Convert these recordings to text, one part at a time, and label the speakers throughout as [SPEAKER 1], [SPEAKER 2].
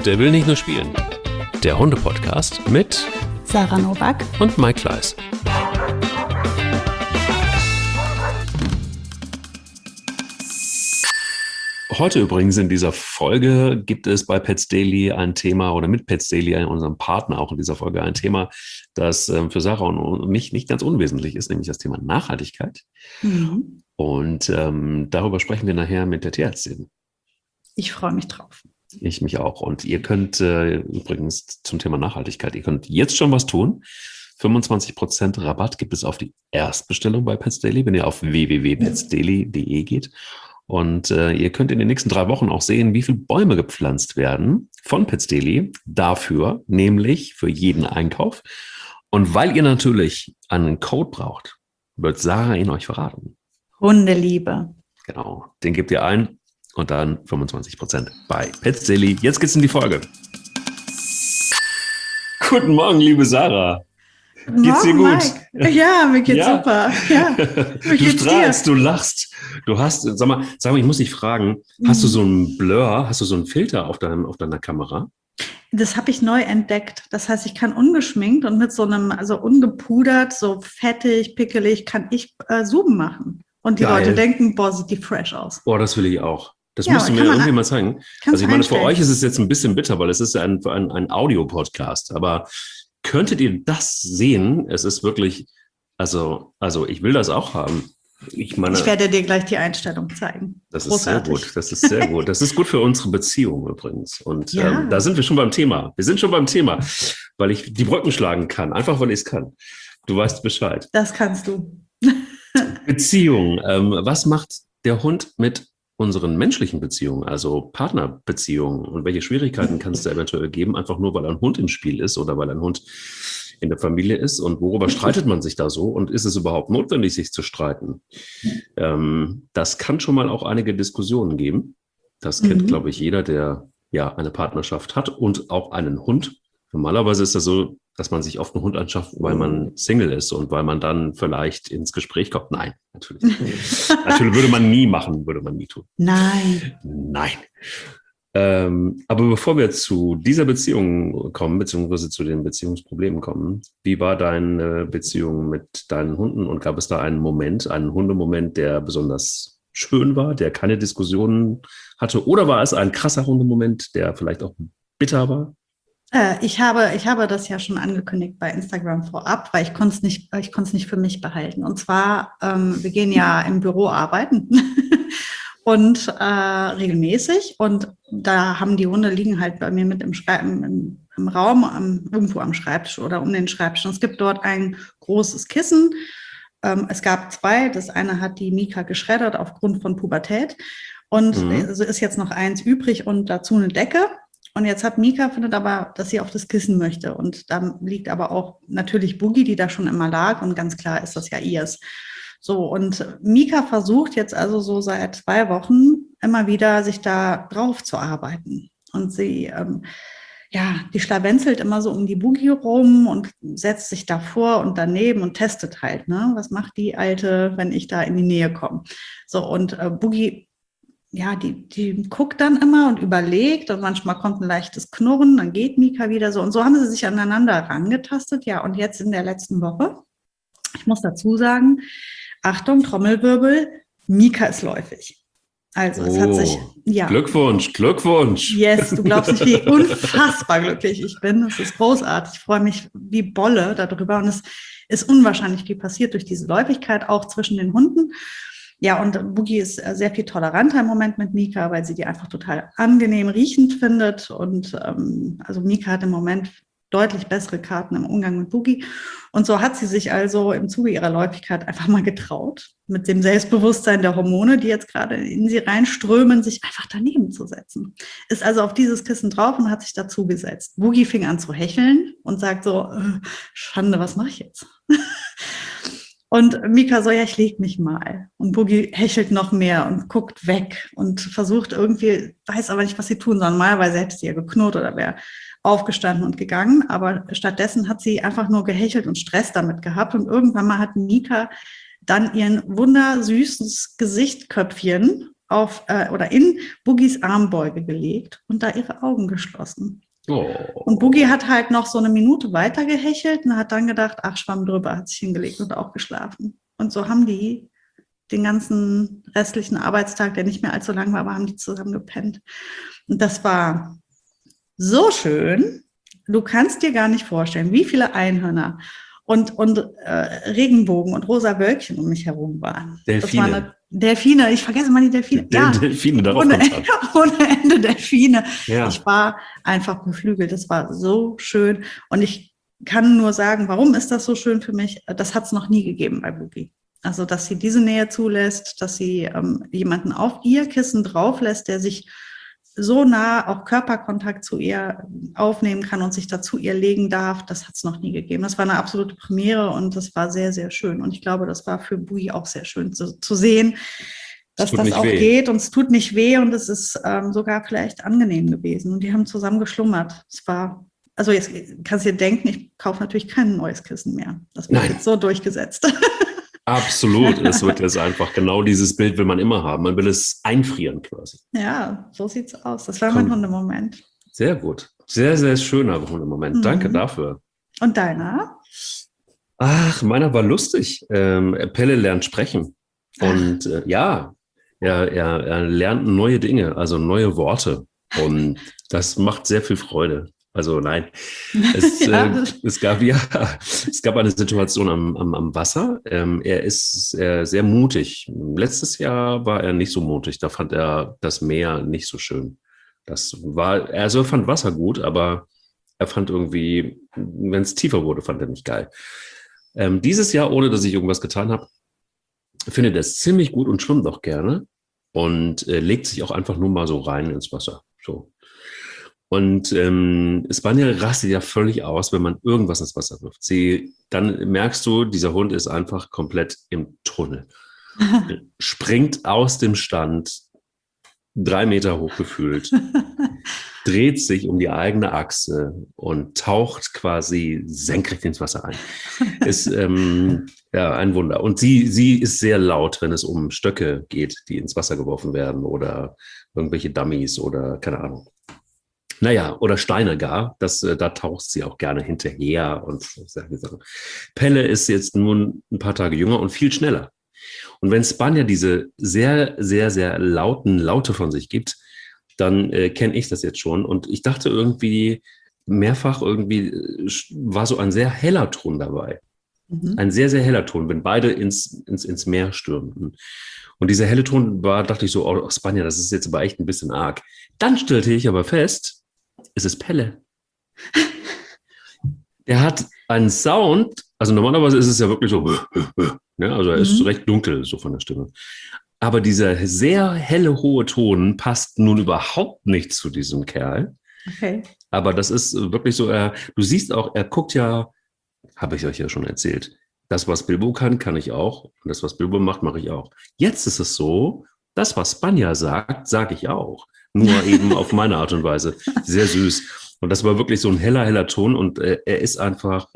[SPEAKER 1] Der will nicht nur spielen. Der Hunde-Podcast mit
[SPEAKER 2] Sarah Nowak
[SPEAKER 1] und Mike Kleiss. Heute übrigens in dieser Folge gibt es bei Pets Daily ein Thema oder mit Pets Daily, unserem Partner auch in dieser Folge, ein Thema, das für Sarah und mich nicht ganz unwesentlich ist, nämlich das Thema Nachhaltigkeit.
[SPEAKER 2] Mhm.
[SPEAKER 1] Und darüber sprechen wir nachher mit der Tierärztin.
[SPEAKER 2] Ich freue mich drauf.
[SPEAKER 1] Ich mich auch. Und ihr könnt übrigens zum Thema Nachhaltigkeit, ihr könnt jetzt schon was tun. 25% Rabatt gibt es auf die Erstbestellung bei Pets Daily, wenn ihr auf www.petsdaily.de geht. Und ihr könnt in den nächsten 3 Wochen auch sehen, wie viele Bäume gepflanzt werden von Pets Daily dafür, nämlich für jeden Einkauf. Und weil ihr natürlich einen Code braucht, wird Sarah ihn euch verraten.
[SPEAKER 2] Hundeliebe.
[SPEAKER 1] Genau, den gebt ihr ein und dann 25% bei Pets Daily. Jetzt geht's in die Folge. Guten Morgen, liebe Sarah. Geht's dir gut?
[SPEAKER 2] Mike. Ja, mir geht's super. Ja.
[SPEAKER 1] Du strahlst, du lachst. Du hast, sag mal, ich muss dich fragen, hast du so einen Blur, hast du so einen Filter auf deiner Kamera?
[SPEAKER 2] Das habe ich neu entdeckt. Das heißt, ich kann ungeschminkt und mit so einem, also ungepudert, so fettig, pickelig, kann ich Zoom machen. Und die
[SPEAKER 1] Geil.
[SPEAKER 2] Leute denken, boah, sieht die fresh aus.
[SPEAKER 1] Boah, das will ich auch. Das
[SPEAKER 2] Ja,
[SPEAKER 1] musst du mir irgendwie mal zeigen. Also ich meine, für
[SPEAKER 2] einstellen.
[SPEAKER 1] euch ist es jetzt ein bisschen bitter, weil es ist ein Audio-Podcast. Aber könntet ihr das sehen? Es ist wirklich, also ich will das auch haben. Ich
[SPEAKER 2] werde dir gleich die Einstellung zeigen.
[SPEAKER 1] Das ist
[SPEAKER 2] Großartig.
[SPEAKER 1] sehr gut. Das ist sehr gut. Das ist gut für unsere Beziehung übrigens. Und
[SPEAKER 2] Ja.
[SPEAKER 1] da sind wir schon beim Thema. Wir sind schon beim Thema, weil ich die Brücken schlagen kann. Einfach, weil ich es kann. Du weißt Bescheid.
[SPEAKER 2] Das kannst du.
[SPEAKER 1] Beziehung. Was macht der Hund mit unseren menschlichen Beziehungen, also Partnerbeziehungen, und welche Schwierigkeiten kann es da eventuell geben, einfach nur, weil ein Hund im Spiel ist oder weil ein Hund in der Familie ist, und worüber streitet man sich da so und ist es überhaupt notwendig, sich zu streiten? Das kann schon mal auch einige Diskussionen geben. Das kennt, glaube ich, jeder, der ja eine Partnerschaft hat und auch einen Hund. Normalerweise ist das so, dass man sich oft einen Hund anschafft, weil man Single ist und weil man dann vielleicht ins Gespräch kommt. Nein, natürlich nicht. Natürlich würde man nie machen, würde man nie tun.
[SPEAKER 2] Nein.
[SPEAKER 1] Aber bevor wir zu dieser Beziehung kommen, beziehungsweise zu den Beziehungsproblemen kommen, wie war deine Beziehung mit deinen Hunden und gab es da einen Hundemoment, der besonders schön war, der keine Diskussionen hatte, oder war es ein krasser Hundemoment, der vielleicht auch bitter war?
[SPEAKER 2] Ich habe das ja schon angekündigt bei Instagram vorab, weil ich konnte es nicht für mich behalten. Und zwar, wir gehen ja im Büro arbeiten und regelmäßig. Und da haben die Hunde liegen halt bei mir mit im Raum, irgendwo am Schreibtisch oder um den Schreibtisch. Und es gibt dort ein großes Kissen. Es gab 2. Das eine hat die Mika geschreddert aufgrund von Pubertät. Und so ist jetzt noch eins übrig und dazu eine Decke. Und jetzt hat Mika, findet aber, dass sie auf das Kissen möchte. Und da liegt aber auch natürlich Boogie, die da schon immer lag. Und ganz klar ist das ja ihrs. So, und Mika versucht jetzt also so seit 2 Wochen immer wieder, sich da drauf zu arbeiten. Und sie, die schlawenzelt immer so um die Boogie rum und setzt sich davor und daneben und testet halt, ne? Was macht die Alte, wenn ich da in die Nähe komme? So, und Boogie, ja, die guckt dann immer und überlegt und manchmal kommt ein leichtes Knurren, dann geht Mika wieder so. Und so haben sie sich aneinander herangetastet. Ja, und jetzt in der letzten Woche, ich muss dazu sagen, Achtung, Trommelwirbel, Mika ist läufig. Also es hat sich, ja.
[SPEAKER 1] Glückwunsch.
[SPEAKER 2] Yes, du glaubst nicht, wie unfassbar glücklich ich bin. Es ist großartig. Ich freue mich wie Bolle darüber. Und es ist unwahrscheinlich viel passiert durch diese Läufigkeit, auch zwischen den Hunden. Ja, und Boogie ist sehr viel toleranter im Moment mit Mika, weil sie die einfach total angenehm riechend findet. Und also Mika hat im Moment deutlich bessere Karten im Umgang mit Boogie. Und so hat sie sich also im Zuge ihrer Läufigkeit einfach mal getraut, mit dem Selbstbewusstsein der Hormone, die jetzt gerade in sie reinströmen, sich einfach daneben zu setzen. Ist also auf dieses Kissen drauf und hat sich dazu gesetzt. Boogie fing an zu hecheln und sagt so, Schande, was mache ich jetzt? Und Mika so, ja, ich leg mich mal. Und Boogie hechelt noch mehr und guckt weg und versucht irgendwie, weiß aber nicht, was sie tun soll. Normalerweise hätte sie ja geknurrt oder wäre aufgestanden und gegangen. Aber stattdessen hat sie einfach nur gehechelt und Stress damit gehabt. Und irgendwann mal hat Mika dann ihren wundersüßes Gesichtköpfchen oder in Boogis Armbeuge gelegt und da ihre Augen geschlossen.
[SPEAKER 1] Oh.
[SPEAKER 2] Und Boogie hat halt noch so eine Minute weiter gehechelt und hat dann gedacht, ach, Schwamm drüber, hat sich hingelegt und auch geschlafen. Und so haben die den ganzen restlichen Arbeitstag, der nicht mehr allzu lang war, aber haben die zusammen gepennt. Und das war so schön. Du kannst dir gar nicht vorstellen, wie viele Einhörner und Regenbogen und rosa Wölkchen um mich herum waren.
[SPEAKER 1] Delfine.
[SPEAKER 2] Das war Delfine, ich vergesse mal die Delfine.
[SPEAKER 1] Delfine, darauf
[SPEAKER 2] ohne Ende Delfine.
[SPEAKER 1] Ja.
[SPEAKER 2] Ich war einfach beflügelt. Das war so schön. Und ich kann nur sagen, warum ist das so schön für mich? Das hat es noch nie gegeben bei Boogie. Also, dass sie diese Nähe zulässt, dass sie jemanden auf ihr Kissen drauf lässt, der sich so nah auch Körperkontakt zu ihr aufnehmen kann und sich dazu ihr legen darf, das hat es noch nie gegeben. Das war eine absolute Premiere und das war sehr, sehr schön. Und ich glaube, das war für Boogie auch sehr schön zu sehen, dass das auch geht und es tut nicht weh und es ist sogar vielleicht angenehm gewesen. Und die haben zusammen geschlummert. Es war, also jetzt kannst du dir denken, ich kaufe natürlich kein neues Kissen mehr. Das wird jetzt so durchgesetzt.
[SPEAKER 1] Absolut. Es wird jetzt einfach genau dieses Bild will man immer haben. Man will es einfrieren quasi.
[SPEAKER 2] Ja, so sieht's aus. Das war mein Hundemoment.
[SPEAKER 1] Sehr gut. Sehr, sehr schöner Hundemoment. Danke dafür.
[SPEAKER 2] Und deiner?
[SPEAKER 1] Ach, meiner war lustig. Pelle lernt sprechen. Und er lernt neue Dinge, also neue Worte. Und das macht sehr viel Freude. Also nein, es gab eine Situation am Wasser. Er ist sehr mutig. Letztes Jahr war er nicht so mutig. Da fand er das Meer nicht so schön. Er fand Wasser gut, aber er fand irgendwie, wenn es tiefer wurde, fand er nicht geil. Dieses Jahr, ohne dass ich irgendwas getan habe, findet er es ziemlich gut und schwimmt auch gerne und legt sich auch einfach nur mal so rein ins Wasser. So. Und Spaniel rastet ja völlig aus, wenn man irgendwas ins Wasser wirft. Dann merkst du, dieser Hund ist einfach komplett im Tunnel. Springt aus dem Stand, 3 Meter hoch gefühlt, dreht sich um die eigene Achse und taucht quasi senkrecht ins Wasser ein. Ist ein Wunder. Und sie ist sehr laut, wenn es um Stöcke geht, die ins Wasser geworfen werden oder irgendwelche Dummies oder keine Ahnung. Naja, oder Steine gar, da taucht sie auch gerne hinterher und solche Sachen. Pelle ist jetzt nun ein paar Tage jünger und viel schneller. Und wenn Spanier diese sehr, sehr, sehr Laute von sich gibt, dann kenne ich das jetzt schon. Und ich dachte mehrfach war so ein sehr heller Ton dabei. Ein sehr, sehr heller Ton, wenn beide ins Meer stürmten. Und dieser helle Ton dachte ich so, oh, Spanier, das ist jetzt aber echt ein bisschen arg. Dann stellte ich aber fest, es ist Pelle. Er hat einen Sound, also normalerweise ist es ja wirklich so, ne? Also er ist recht dunkel, so von der Stimme. Aber dieser sehr helle, hohe Ton passt nun überhaupt nicht zu diesem Kerl.
[SPEAKER 2] Okay.
[SPEAKER 1] Aber das ist wirklich so, du siehst auch, er guckt ja, habe ich euch ja schon erzählt, das, was Bilbo kann ich auch. Und das, was Bilbo macht, mache ich auch. Jetzt ist es so, das, was Spanja sagt, sage ich auch. Nur eben auf meine Art und Weise. Sehr süß. Und das war wirklich so ein heller Ton. Und er ist einfach,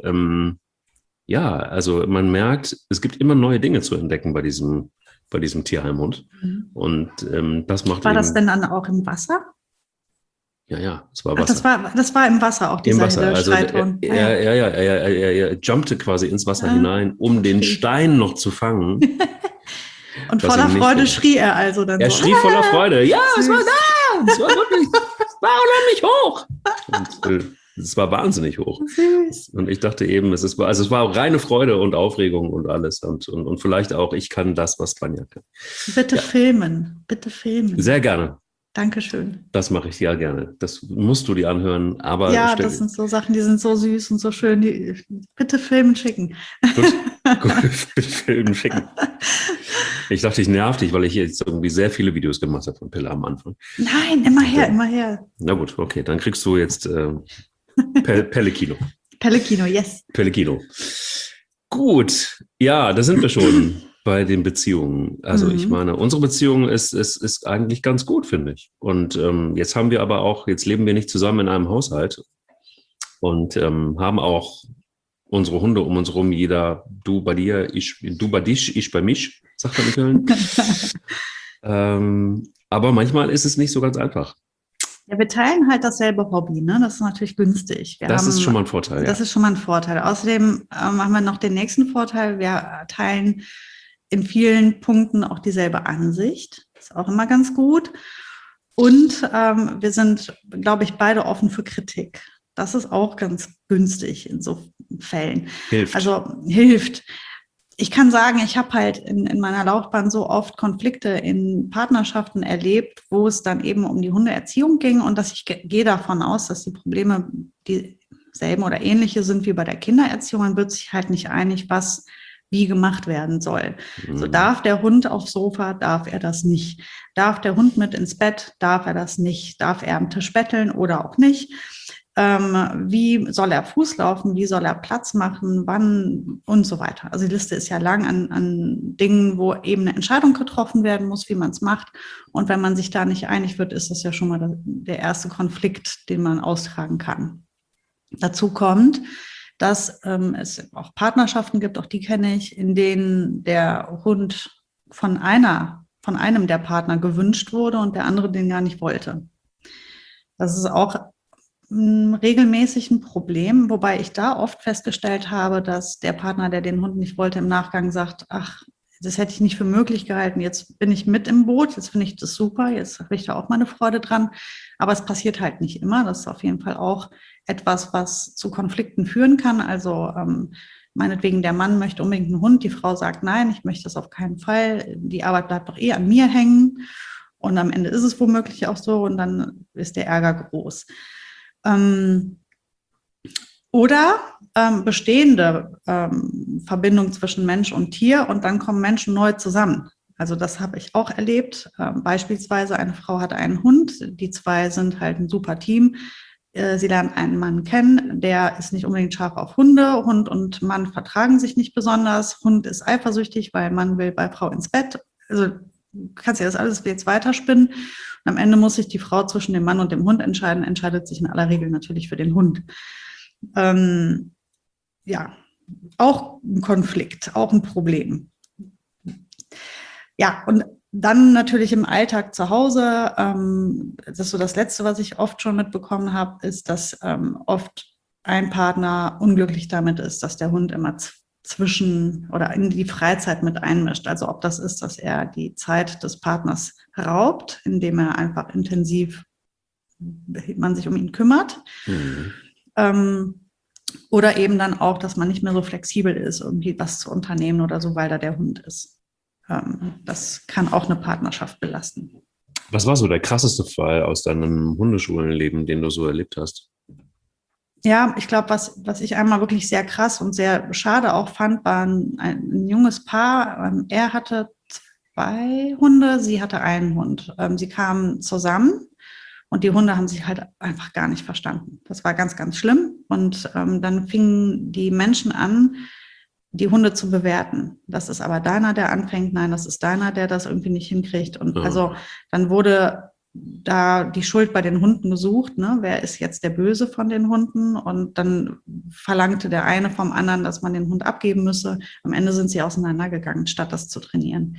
[SPEAKER 1] also man merkt, es gibt immer neue Dinge zu entdecken bei diesem Tierheimhund. Und das macht
[SPEAKER 2] War das denn dann auch im Wasser?
[SPEAKER 1] Ja, es war Wasser.
[SPEAKER 2] Das war im Wasser auch, dieser helle Schreiton.
[SPEAKER 1] Er jumpte quasi ins Wasser hinein, um den Stein noch zu fangen.
[SPEAKER 2] Und voller Freude schrie er also dann
[SPEAKER 1] Er
[SPEAKER 2] so.
[SPEAKER 1] schrie voller Freude. Ja, süß. Es war da. Es war wirklich, es war unheimlich hoch. Und es war wahnsinnig hoch.
[SPEAKER 2] Süß.
[SPEAKER 1] Und ich dachte eben, es war auch reine Freude und Aufregung und alles. Und vielleicht auch, ich kann das, was Spanja kann.
[SPEAKER 2] Bitte filmen.
[SPEAKER 1] Sehr gerne.
[SPEAKER 2] Dankeschön.
[SPEAKER 1] Das mache ich ja gerne. Das musst du dir anhören. Aber
[SPEAKER 2] ja, das sind so Sachen, die sind so süß und so schön. Bitte filmen schicken.
[SPEAKER 1] Gut, bitte filmen schicken. Ich dachte, ich nerv dich, weil ich jetzt irgendwie sehr viele Videos gemacht habe von Pelle am Anfang.
[SPEAKER 2] Nein, immer her.
[SPEAKER 1] Na gut, okay, dann kriegst du jetzt Pelle-Kino.
[SPEAKER 2] Pelle-Kino, yes.
[SPEAKER 1] Pelle-Kino. Gut, ja, da sind wir schon bei den Beziehungen. Also ich meine, unsere Beziehung ist eigentlich ganz gut, finde ich. Und jetzt leben wir nicht zusammen in einem Haushalt und haben auch unsere Hunde um uns rum, jeder, du bei dir, du bei dich, ich bei mich, sagt man in Köln. Aber manchmal ist es nicht so ganz einfach.
[SPEAKER 2] Ja, wir teilen halt dasselbe Hobby, ne? Das ist natürlich günstig.
[SPEAKER 1] Das ist schon mal ein Vorteil,
[SPEAKER 2] Das
[SPEAKER 1] ja.
[SPEAKER 2] ist schon mal ein Vorteil. Außerdem haben wir noch den nächsten Vorteil. Wir teilen in vielen Punkten auch dieselbe Ansicht. Ist auch immer ganz gut. Und wir sind, glaube ich, beide offen für Kritik. Das ist auch ganz günstig in so Fällen.
[SPEAKER 1] Hilft.
[SPEAKER 2] Also hilft. Ich kann sagen, ich habe halt in meiner Laufbahn so oft Konflikte in Partnerschaften erlebt, wo es dann eben um die Hundeerziehung ging und dass ich gehe davon aus, dass die Probleme dieselben oder ähnliche sind wie bei der Kindererziehung. Man wird sich halt nicht einig, was wie gemacht werden soll. So darf der Hund aufs Sofa, darf er das nicht. Darf der Hund mit ins Bett, darf er das nicht. Darf er am Tisch betteln oder auch nicht. Wie soll er Fuß laufen, wie soll er Platz machen, wann und so weiter. Also die Liste ist ja lang an Dingen, wo eben eine Entscheidung getroffen werden muss, wie man es macht. Und wenn man sich da nicht einig wird, ist das ja schon mal der erste Konflikt, den man austragen kann. Dazu kommt, dass es auch Partnerschaften gibt, auch die kenne ich, in denen der Hund von einem der Partner gewünscht wurde und der andere den gar nicht wollte. Das ist auch regelmäßig ein Problem, wobei ich da oft festgestellt habe, dass der Partner, der den Hund nicht wollte, im Nachgang sagt, ach, das hätte ich nicht für möglich gehalten, jetzt bin ich mit im Boot, jetzt finde ich das super, jetzt habe ich da auch meine Freude dran, aber es passiert halt nicht immer, das ist auf jeden Fall auch etwas, was zu Konflikten führen kann, also meinetwegen der Mann möchte unbedingt einen Hund, die Frau sagt, nein, ich möchte das auf keinen Fall, die Arbeit bleibt doch eh an mir hängen und am Ende ist es womöglich auch so und dann ist der Ärger groß. Oder bestehende Verbindung zwischen Mensch und Tier und dann kommen Menschen neu zusammen. Also das habe ich auch erlebt. Beispielsweise eine Frau hat einen Hund, die zwei sind halt ein super Team. Sie lernen einen Mann kennen, der ist nicht unbedingt scharf auf Hunde. Hund und Mann vertragen sich nicht besonders. Hund ist eifersüchtig, weil Mann will bei Frau ins Bett. Also du kannst ja das alles jetzt weiterspinnen. Und am Ende muss sich die Frau zwischen dem Mann und dem Hund entscheiden, entscheidet sich in aller Regel natürlich für den Hund. Ja, auch ein Konflikt, auch ein Problem. Ja, und dann natürlich im Alltag zu Hause, das ist so das Letzte, was ich oft schon mitbekommen habe, ist, dass oft ein Partner unglücklich damit ist, dass der Hund immer zwischen oder in die Freizeit mit einmischt. Also ob das ist, dass er die Zeit des Partners raubt, indem er einfach intensiv man sich um ihn kümmert. Oder eben dann auch, dass man nicht mehr so flexibel ist, irgendwie was zu unternehmen oder so, weil da der Hund ist. Das kann auch eine Partnerschaft belasten.
[SPEAKER 1] Was war so der krasseste Fall aus deinem Hundeschulenleben, den du so erlebt hast?
[SPEAKER 2] Ja, ich glaube, was ich einmal wirklich sehr krass und sehr schade auch fand, war ein junges Paar. Er hatte 2 Hunde, sie hatte einen Hund. Sie kamen zusammen und die Hunde haben sich halt einfach gar nicht verstanden. Das war ganz, ganz schlimm. Und dann fingen die Menschen an, die Hunde zu bewerten. Das ist aber deiner, der anfängt. Nein, das ist deiner, der das irgendwie nicht hinkriegt. Und also dann wurde da die Schuld bei den Hunden gesucht, ne? Wer ist jetzt der Böse von den Hunden? Und dann verlangte der eine vom anderen, dass man den Hund abgeben müsse. Am Ende sind sie auseinandergegangen, statt das zu trainieren.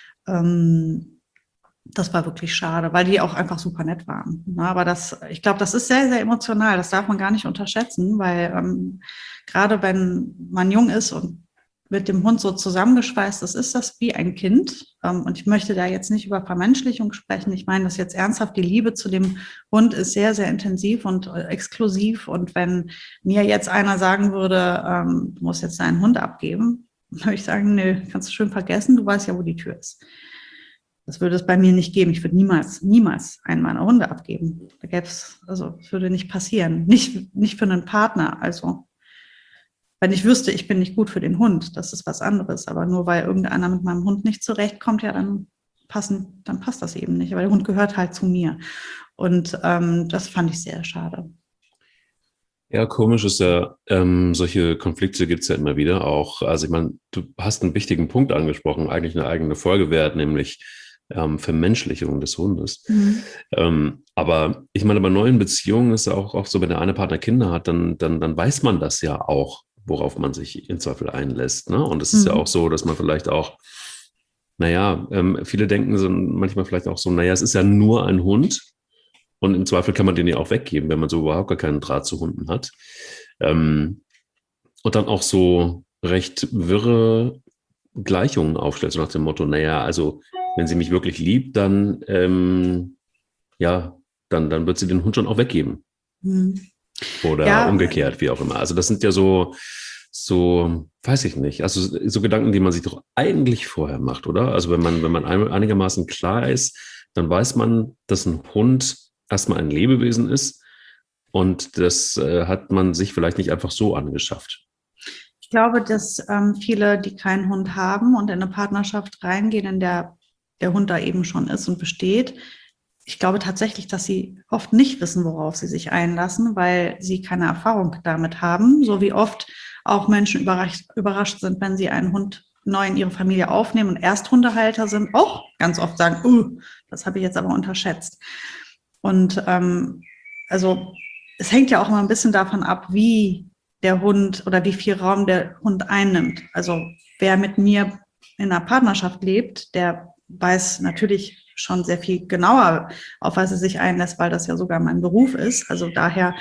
[SPEAKER 2] Das war wirklich schade, weil die auch einfach super nett waren. Na, aber ich glaube, das ist sehr, sehr emotional. Das darf man gar nicht unterschätzen, weil gerade wenn man jung ist und mit dem Hund so zusammengeschweißt ist, ist das wie ein Kind. Und ich möchte da jetzt nicht über Vermenschlichung sprechen. Ich meine das jetzt ernsthaft. Die Liebe zu dem Hund ist sehr, sehr intensiv und exklusiv. Und wenn mir jetzt einer sagen würde, du musst jetzt deinen Hund abgeben, würde ich sagen, nö, kannst du schön vergessen. Du weißt ja, wo die Tür ist. Das würde es bei mir nicht geben. Ich würde niemals einen meiner Hunde abgeben. Da gäbe es, also es würde nicht passieren. Nicht für einen Partner. Also wenn ich wüsste, ich bin nicht gut für den Hund, das ist was anderes. Aber nur weil irgendeiner mit meinem Hund nicht zurechtkommt, ja, dann passt das eben nicht. Aber der Hund gehört halt zu mir. Und das fand ich sehr schade.
[SPEAKER 1] Ja, komisch ist ja, solche Konflikte gibt es ja immer wieder auch. Also ich meine, du hast einen wichtigen Punkt angesprochen, eigentlich eine eigene Folge wert, nämlich Vermenschlichung des Hundes. Aber ich meine, bei neuen Beziehungen ist ja auch so, wenn der eine Partner Kinder hat, dann weiß man das ja auch, worauf man sich im Zweifel einlässt. Ne? Und es ist ja auch so, dass man vielleicht auch, Naja, viele denken so manchmal vielleicht auch so, naja, es ist ja nur ein Hund und im Zweifel kann man den ja auch weggeben, wenn man so überhaupt gar keinen Draht zu Hunden hat. Ähm, und dann auch so recht wirre Gleichungen aufstellt, so nach dem Motto, naja, also wenn sie mich wirklich liebt, dann, ja, dann wird sie den Hund schon auch weggeben.
[SPEAKER 2] Hm.
[SPEAKER 1] Oder
[SPEAKER 2] Ja,
[SPEAKER 1] umgekehrt, wie auch immer. Also das sind ja so, weiß ich nicht, also so Gedanken, die man sich doch eigentlich vorher macht, oder? Also wenn man einigermaßen klar ist, dann weiß man, dass ein Hund erstmal ein Lebewesen ist und das hat man sich vielleicht nicht einfach so angeschafft.
[SPEAKER 2] ich glaube, dass viele, die keinen Hund haben und in eine Partnerschaft reingehen, in der der Hund da eben schon ist und besteht, ich glaube tatsächlich, dass sie oft nicht wissen, worauf sie sich einlassen, weil sie keine Erfahrung damit haben, so wie oft auch Menschen überrascht sind, wenn sie einen Hund neu in ihre Familie aufnehmen und Ersthundehalter sind, auch ganz oft sagen, das habe ich jetzt aber unterschätzt. Und also es hängt ja auch immer ein bisschen davon ab, wie der Hund oder wie viel Raum der Hund einnimmt. Also wer mit mir in einer Partnerschaft lebt, der weiß natürlich schon sehr viel genauer, auf was er sich einlässt, weil das ja sogar mein Beruf ist. Also daher,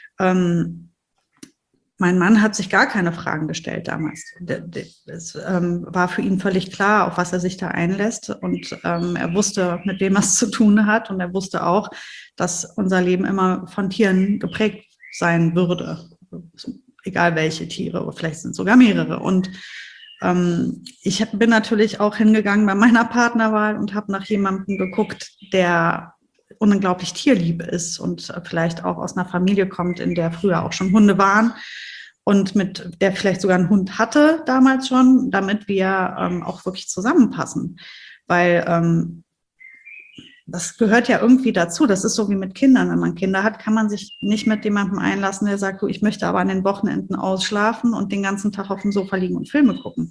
[SPEAKER 2] mein Mann hat sich gar keine Fragen gestellt damals. Es war für ihn völlig klar, auf was er sich da einlässt. Und er wusste, mit wem er es zu tun hat. Und er wusste auch, dass unser Leben immer von Tieren geprägt sein würde. Egal welche Tiere, vielleicht sind es sogar mehrere. Und ich bin natürlich auch hingegangen bei meiner Partnerwahl und habe nach jemandem geguckt, der unglaublich tierlieb ist und vielleicht auch aus einer Familie kommt, in der früher auch schon Hunde waren und mit der vielleicht sogar einen Hund hatte damals schon, damit wir auch wirklich zusammenpassen. Weil das gehört ja irgendwie dazu. Das ist so wie mit Kindern. Wenn man Kinder hat, kann man sich nicht mit jemandem einlassen, der sagt, du, ich möchte aber an den Wochenenden ausschlafen und den ganzen Tag auf dem Sofa liegen und Filme gucken.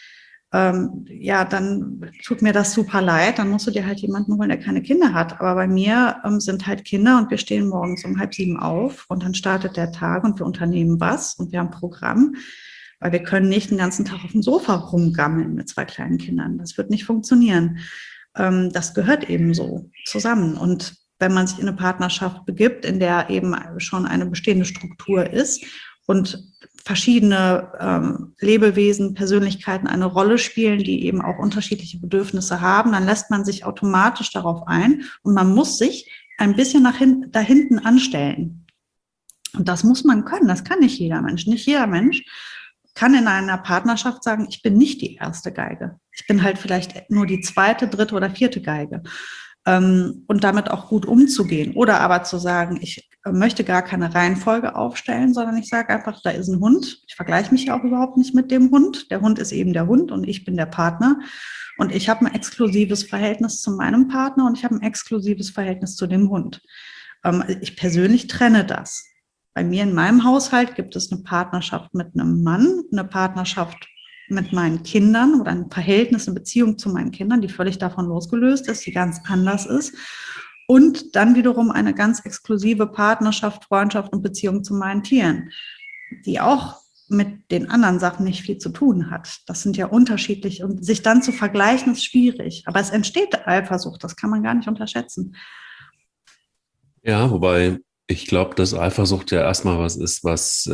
[SPEAKER 2] Ja, dann tut mir das super leid. Dann musst du dir halt jemanden holen, der keine Kinder hat. Aber bei mir sind halt Kinder und wir stehen morgens um 6:30 auf und dann startet der Tag und wir unternehmen was und wir haben ein Programm, weil wir können nicht den ganzen Tag auf dem Sofa rumgammeln mit 2 kleinen Kindern. Das wird nicht funktionieren. Das gehört eben so zusammen. Und wenn man sich in eine Partnerschaft begibt, in der eben schon eine bestehende Struktur ist und verschiedene Lebewesen, Persönlichkeiten eine Rolle spielen, die eben auch unterschiedliche Bedürfnisse haben, dann lässt man sich automatisch darauf ein und man muss sich ein bisschen da hinten anstellen. Und das muss man können, das kann nicht jeder Mensch. Nicht jeder Mensch kann in einer Partnerschaft sagen, ich bin nicht die erste Geige. Ich bin halt vielleicht nur die zweite, dritte oder vierte Geige. Und damit auch gut umzugehen. Oder aber zu sagen, ich möchte gar keine Reihenfolge aufstellen, sondern ich sage einfach, da ist ein Hund. Ich vergleiche mich ja auch überhaupt nicht mit dem Hund. Der Hund ist eben der Hund und ich bin der Partner. Und ich habe ein exklusives Verhältnis zu meinem Partner und ich habe ein exklusives Verhältnis zu dem Hund. Ich persönlich trenne das. Bei mir in meinem Haushalt gibt es eine Partnerschaft mit einem Mann, eine Partnerschaft mit meinen Kindern oder ein Verhältnis, eine Beziehung zu meinen Kindern, die völlig davon losgelöst ist, die ganz anders ist. Und dann wiederum eine ganz exklusive Partnerschaft, Freundschaft und Beziehung zu meinen Tieren, die auch mit den anderen Sachen nicht viel zu tun hat. Das sind ja unterschiedlich und sich dann zu vergleichen ist schwierig. Aber es entsteht Eifersucht, das kann man gar nicht unterschätzen.
[SPEAKER 1] Ja, wobei ich glaube, dass Eifersucht ja erstmal was ist, was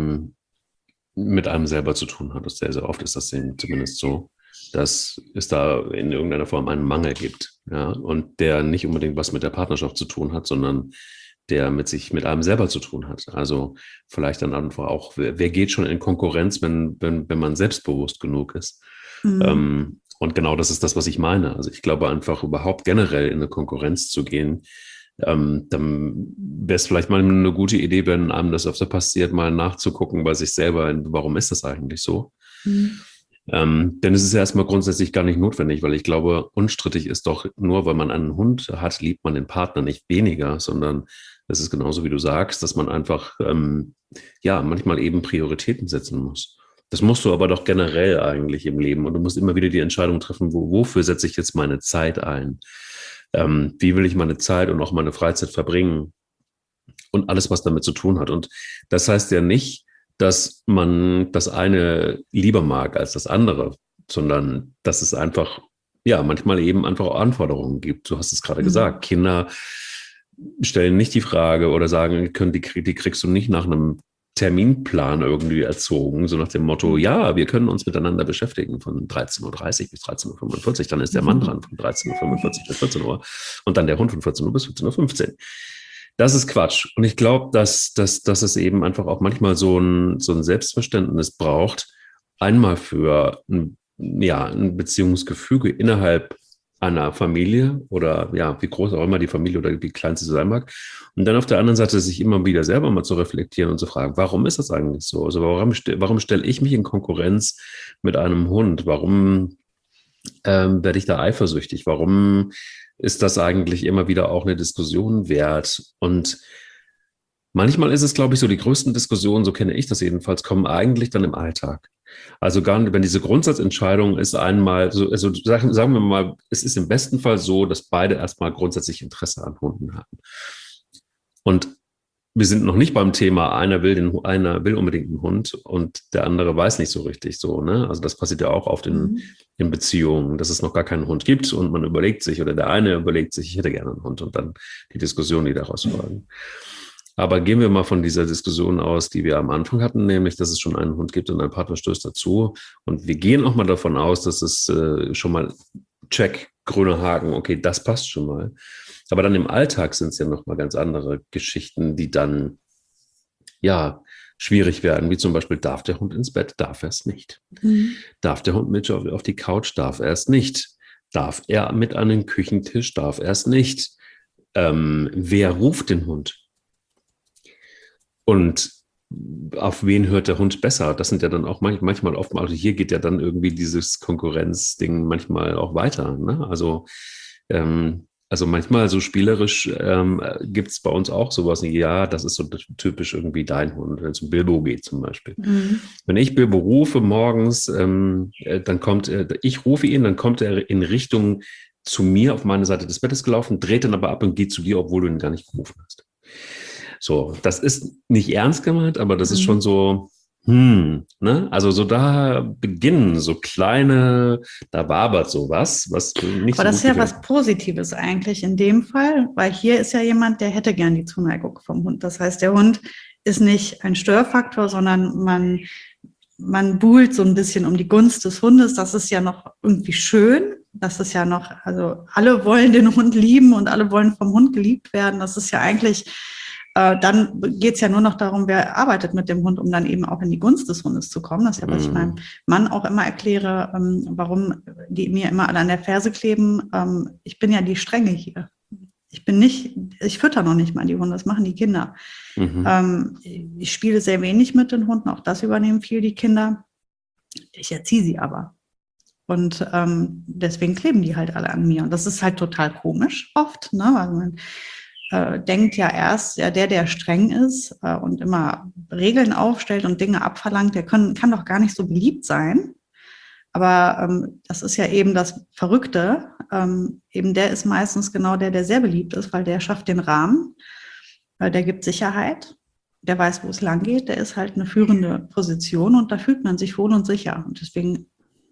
[SPEAKER 1] mit einem selber zu tun hat. Das sehr, sehr oft ist das zumindest so, dass es da in irgendeiner Form einen Mangel gibt, ja, und der nicht unbedingt was mit der Partnerschaft zu tun hat, sondern der mit einem selber zu tun hat. Also vielleicht dann einfach auch, wer geht schon in Konkurrenz, wenn man selbstbewusst genug ist? Und genau das ist das, was ich meine. Also ich glaube einfach überhaupt generell in eine Konkurrenz zu gehen, dann wäre es vielleicht mal eine gute Idee, wenn einem das öfter passiert, mal nachzugucken bei sich selber, warum ist das eigentlich so?
[SPEAKER 2] Mhm.
[SPEAKER 1] Denn es ist ja erstmal grundsätzlich gar nicht notwendig, weil ich glaube, unstrittig ist doch nur, weil man einen Hund hat, liebt man den Partner nicht weniger, sondern es ist genauso, wie du sagst, dass man einfach ja manchmal eben Prioritäten setzen muss. Das musst du aber doch generell eigentlich im Leben und du musst immer wieder die Entscheidung treffen, wofür setze ich jetzt meine Zeit ein? Wie will ich meine Zeit und auch meine Freizeit verbringen und alles, was damit zu tun hat. Und das heißt ja nicht, dass man das eine lieber mag als das andere, sondern dass es einfach ja, manchmal eben einfach auch Anforderungen gibt. Du hast es gerade gesagt. Kinder stellen nicht die Frage oder sagen, die kriegst du nicht nach einem Terminplan irgendwie erzogen, so nach dem Motto, ja, wir können uns miteinander beschäftigen von 13:30 Uhr bis 13:45 Uhr, dann ist der Mann dran von 13:45 Uhr bis 14 Uhr und dann der Hund von 14 Uhr bis 14:15 Uhr. Das ist Quatsch. Und ich glaube, dass es eben einfach auch manchmal so ein Selbstverständnis braucht, einmal für ein Beziehungsgefüge innerhalb einer Familie oder ja, wie groß auch immer die Familie oder wie klein sie sein mag. Und dann auf der anderen Seite sich immer wieder selber mal zu reflektieren und zu fragen, warum ist das eigentlich so? Also warum stelle ich mich in Konkurrenz mit einem Hund? Warum werde ich da eifersüchtig? Warum ist das eigentlich immer wieder auch eine Diskussion wert? Und manchmal ist es, glaube ich, so, die größten Diskussionen, so kenne ich das jedenfalls, kommen eigentlich dann im Alltag. Also gar nicht, wenn diese Grundsatzentscheidung ist einmal, also sagen wir mal, es ist im besten Fall so, dass beide erstmal grundsätzlich Interesse an Hunden haben. Und wir sind noch nicht beim Thema, einer will unbedingt einen Hund und der andere weiß nicht so richtig so, ne? Also das passiert ja auch oft in Beziehungen, dass es noch gar keinen Hund gibt und man überlegt sich oder der eine überlegt sich, ich hätte gerne einen Hund und dann die Diskussion, die daraus folgen. Aber gehen wir mal von dieser Diskussion aus, die wir am Anfang hatten, nämlich, dass es schon einen Hund gibt und ein Partner stößt dazu. Und wir gehen auch mal davon aus, dass es schon mal check, grüner Haken, okay, das passt schon mal. Aber dann im Alltag sind es ja nochmal ganz andere Geschichten, die dann, ja, schwierig werden, wie zum Beispiel, darf der Hund ins Bett, darf er es nicht. Darf der Hund mit auf die Couch, darf er es nicht. Darf er mit an den Küchentisch, darf er es nicht. Wer ruft den Hund? Und auf wen hört der Hund besser? Das sind ja dann auch manchmal oft, also hier geht ja dann irgendwie dieses Konkurrenzding manchmal auch weiter. Ne? Also manchmal so spielerisch gibt es bei uns auch sowas, ja, das ist so typisch irgendwie dein Hund, wenn es um Bilbo geht zum Beispiel. Wenn ich Bilbo rufe morgens, dann ich rufe ihn, dann kommt er in Richtung zu mir auf meine Seite des Bettes gelaufen, dreht dann aber ab und geht zu dir, obwohl du ihn gar nicht gerufen hast. So, das ist nicht ernst gemeint, aber das ist schon so, ne? Also so da beginnen so kleine, da wabert sowas, was nicht
[SPEAKER 2] aber
[SPEAKER 1] so
[SPEAKER 2] das ist ja was Positives eigentlich in dem Fall, weil hier ist ja jemand, der hätte gern die Zuneigung vom Hund. Das heißt, der Hund ist nicht ein Störfaktor, sondern man buhlt so ein bisschen um die Gunst des Hundes. Das ist ja noch irgendwie schön. Das ist ja noch, also alle wollen den Hund lieben und alle wollen vom Hund geliebt werden. Das ist ja eigentlich, dann geht es ja nur noch darum, wer arbeitet mit dem Hund, um dann eben auch in die Gunst des Hundes zu kommen. Das ist ja, was ich meinem Mann auch immer erkläre, warum die mir immer alle an der Ferse kleben. Ich bin ja die Strenge hier. Ich fütter noch nicht mal die Hunde, das machen die Kinder. Ich spiele sehr wenig mit den Hunden, auch das übernehmen viel die Kinder. Ich erziehe sie aber. Und deswegen kleben die halt alle an mir. Und das ist halt total komisch oft, ne? Weil man denkt ja erst, ja, der streng ist und immer Regeln aufstellt und Dinge abverlangt, der kann doch gar nicht so beliebt sein. Aber das ist ja eben das Verrückte. Eben der ist meistens genau der sehr beliebt ist, weil der schafft den Rahmen, der gibt Sicherheit, der weiß, wo es lang geht, der ist halt eine führende Position und da fühlt man sich wohl und sicher. Und deswegen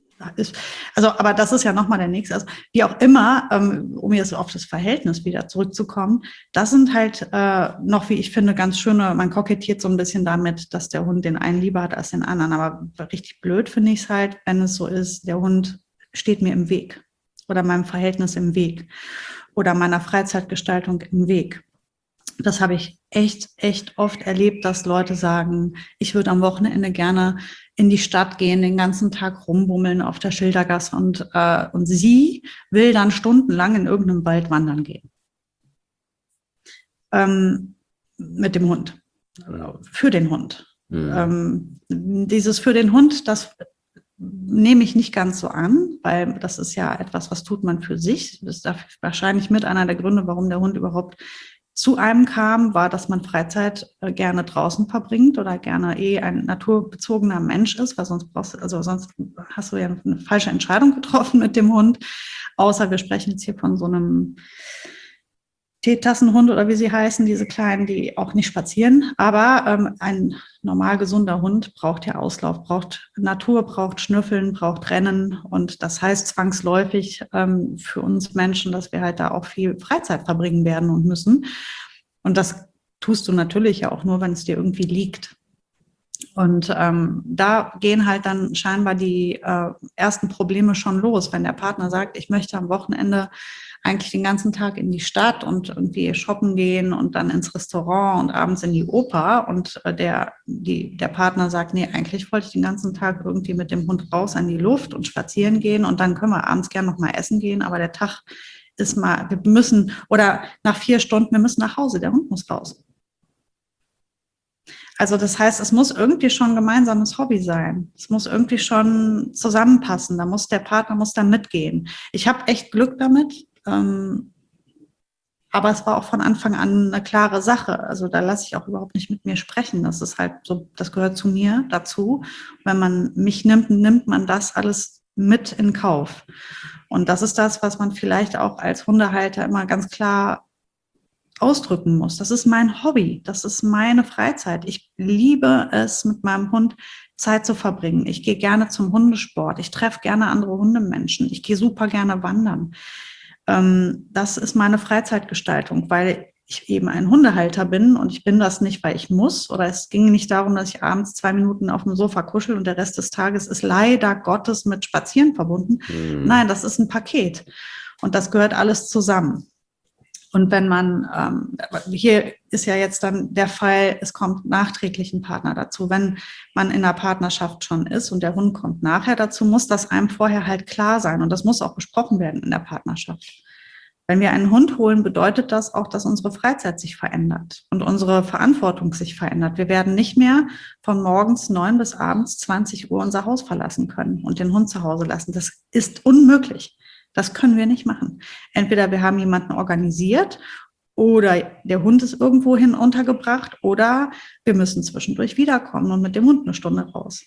[SPEAKER 2] aber das ist ja nochmal der nächste. Also wie auch immer, um jetzt auf das Verhältnis wieder zurückzukommen, das sind halt noch, wie ich finde, ganz schöne, man kokettiert so ein bisschen damit, dass der Hund den einen lieber hat als den anderen. Aber richtig blöd finde ich es halt, wenn es so ist, der Hund steht mir im Weg oder meinem Verhältnis im Weg oder meiner Freizeitgestaltung im Weg. Das habe ich echt oft erlebt, dass Leute sagen, ich würde am Wochenende gerne in die Stadt gehen, den ganzen Tag rumbummeln auf der Schildergasse und sie will dann stundenlang in irgendeinem Wald wandern gehen. Mit dem Hund. Für den Hund. Dieses für den Hund, das nehme ich nicht ganz so an, weil das ist ja etwas, was tut man für sich. Das ist wahrscheinlich mit einer der Gründe, warum der Hund überhaupt zu einem kam, war, dass man Freizeit gerne draußen verbringt oder gerne ein naturbezogener Mensch ist, weil sonst hast du ja eine falsche Entscheidung getroffen mit dem Hund. Außer wir sprechen jetzt hier von so einem Teetassenhunde oder wie sie heißen, diese kleinen, die auch nicht spazieren. Aber ein normal gesunder Hund braucht ja Auslauf, braucht Natur, braucht Schnüffeln, braucht Rennen. Und das heißt zwangsläufig für uns Menschen, dass wir halt da auch viel Freizeit verbringen werden und müssen. Und das tust du natürlich ja auch nur, wenn es dir irgendwie liegt. Und da gehen halt dann scheinbar die ersten Probleme schon los, wenn der Partner sagt, ich möchte am Wochenende eigentlich den ganzen Tag in die Stadt und irgendwie shoppen gehen und dann ins Restaurant und abends in die Oper. Und der Partner sagt, nee, eigentlich wollte ich den ganzen Tag irgendwie mit dem Hund raus an die Luft und spazieren gehen und dann können wir abends gerne noch mal essen gehen, aber der Tag ist mal, wir müssen, oder nach 4 Stunden, wir müssen nach Hause, der Hund muss raus. Also das heißt, es muss irgendwie schon ein gemeinsames Hobby sein. Es muss irgendwie schon zusammenpassen. Der Partner muss da mitgehen. Ich habe echt Glück damit, aber es war auch von Anfang an eine klare Sache. Also da lasse ich auch überhaupt nicht mit mir sprechen. Das ist halt so, das gehört zu mir dazu. Wenn man mich nimmt, nimmt man das alles mit in Kauf. Und das ist das, was man vielleicht auch als Hundehalter immer ganz klar ausdrücken muss. Das ist mein Hobby, das ist meine Freizeit. Ich liebe es, mit meinem Hund Zeit zu verbringen. Ich gehe gerne zum Hundesport, ich treffe gerne andere Hundemenschen, ich gehe super gerne wandern. Das ist meine Freizeitgestaltung, weil ich eben ein Hundehalter bin und ich bin das nicht, weil ich muss, oder es ging nicht darum, dass ich abends 2 Minuten auf dem Sofa kuschel und der Rest des Tages ist leider Gottes mit Spazieren verbunden. Nein, das ist ein Paket und das gehört alles zusammen. Und wenn man, hier ist ja jetzt dann der Fall, es kommt nachträglich ein Partner dazu. Wenn man in einer Partnerschaft schon ist und der Hund kommt nachher dazu, muss das einem vorher halt klar sein. Und das muss auch besprochen werden in der Partnerschaft. Wenn wir einen Hund holen, bedeutet das auch, dass unsere Freizeit sich verändert und unsere Verantwortung sich verändert. Wir werden nicht mehr von morgens 9 bis abends 20 Uhr unser Haus verlassen können und den Hund zu Hause lassen. Das ist unmöglich. Das können wir nicht machen. Entweder wir haben jemanden organisiert oder der Hund ist irgendwohin untergebracht oder wir müssen zwischendurch wiederkommen und mit dem Hund 1 Stunde raus.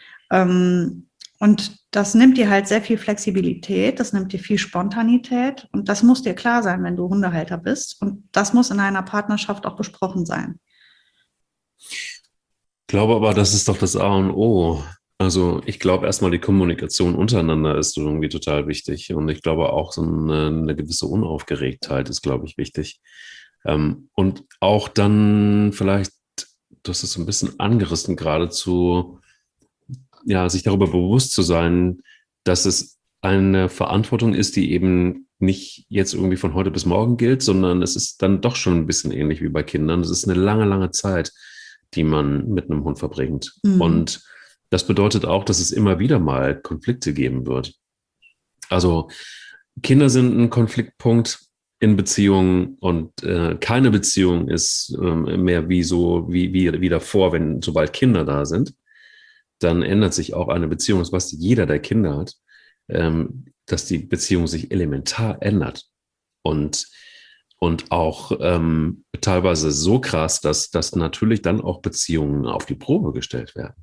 [SPEAKER 2] Und das nimmt dir halt sehr viel Flexibilität, das nimmt dir viel Spontanität und das muss dir klar sein, wenn du Hundehalter bist. Und das muss in einer Partnerschaft auch besprochen sein.
[SPEAKER 1] Ich glaube aber, das ist doch das A und O. Also ich glaube erstmal, die Kommunikation untereinander ist irgendwie total wichtig. Und ich glaube auch so eine gewisse Unaufgeregtheit ist, glaube ich, wichtig. Und auch dann vielleicht, das ist so ein bisschen angerissen geradezu, ja, sich darüber bewusst zu sein, dass es eine Verantwortung ist, die eben nicht jetzt irgendwie von heute bis morgen gilt, sondern es ist dann doch schon ein bisschen ähnlich wie bei Kindern. Es ist eine lange, lange Zeit, die man mit einem Hund verbringt. Mhm. Und das bedeutet auch, dass es immer wieder mal Konflikte geben wird. Also Kinder sind ein Konfliktpunkt in Beziehungen und keine Beziehung ist mehr wie davor, sobald Kinder da sind. Dann ändert sich auch eine Beziehung, das was jeder, der Kinder hat, dass die Beziehung sich elementar ändert. Und auch teilweise so krass, dass natürlich dann auch Beziehungen auf die Probe gestellt werden.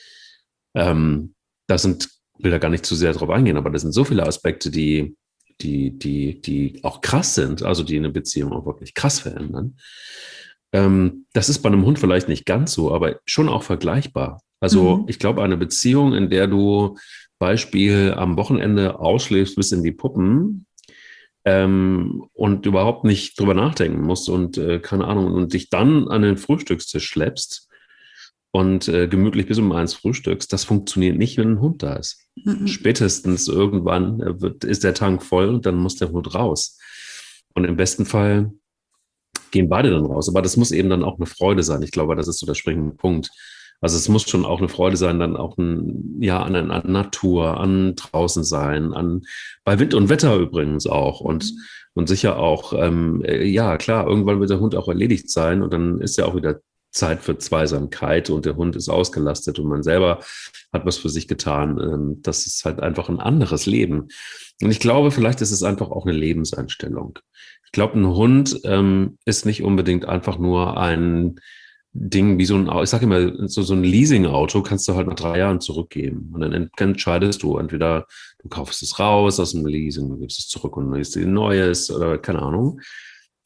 [SPEAKER 1] Will da gar nicht zu sehr drauf eingehen, aber das sind so viele Aspekte, die auch krass sind, also die eine Beziehung auch wirklich krass verändern. Das ist bei einem Hund vielleicht nicht ganz so, aber schon auch vergleichbar. Also ich glaube, eine Beziehung, in der du Beispiel am Wochenende ausschläfst bis in die Puppen und überhaupt nicht drüber nachdenken musst und keine Ahnung, und dich dann an den Frühstückstisch schleppst und gemütlich bis um 1 frühstückst, das funktioniert nicht, wenn ein Hund da ist. Spätestens irgendwann ist der Tank voll und dann muss der Hund raus. Und im besten Fall gehen beide dann raus. Aber das muss eben dann auch eine Freude sein. Ich glaube, das ist so der springende Punkt. Also es muss schon auch eine Freude sein, dann auch an Natur, an draußen sein, bei Wind und Wetter übrigens auch und sicher auch, ja klar, irgendwann wird der Hund auch erledigt sein und dann ist ja auch wieder Zeit für Zweisamkeit und der Hund ist ausgelastet und man selber hat was für sich getan. Das ist halt einfach ein anderes Leben. Und ich glaube, vielleicht ist es einfach auch eine Lebenseinstellung. Ich glaube, ein Hund ist nicht unbedingt einfach nur ein Ding wie so ein, ich sage immer, so ein Leasing-Auto kannst du halt nach 3 Jahren zurückgeben. Und dann entscheidest du, entweder du kaufst es raus aus dem Leasing, du gibst es zurück und nimmst dir ein neues oder keine Ahnung.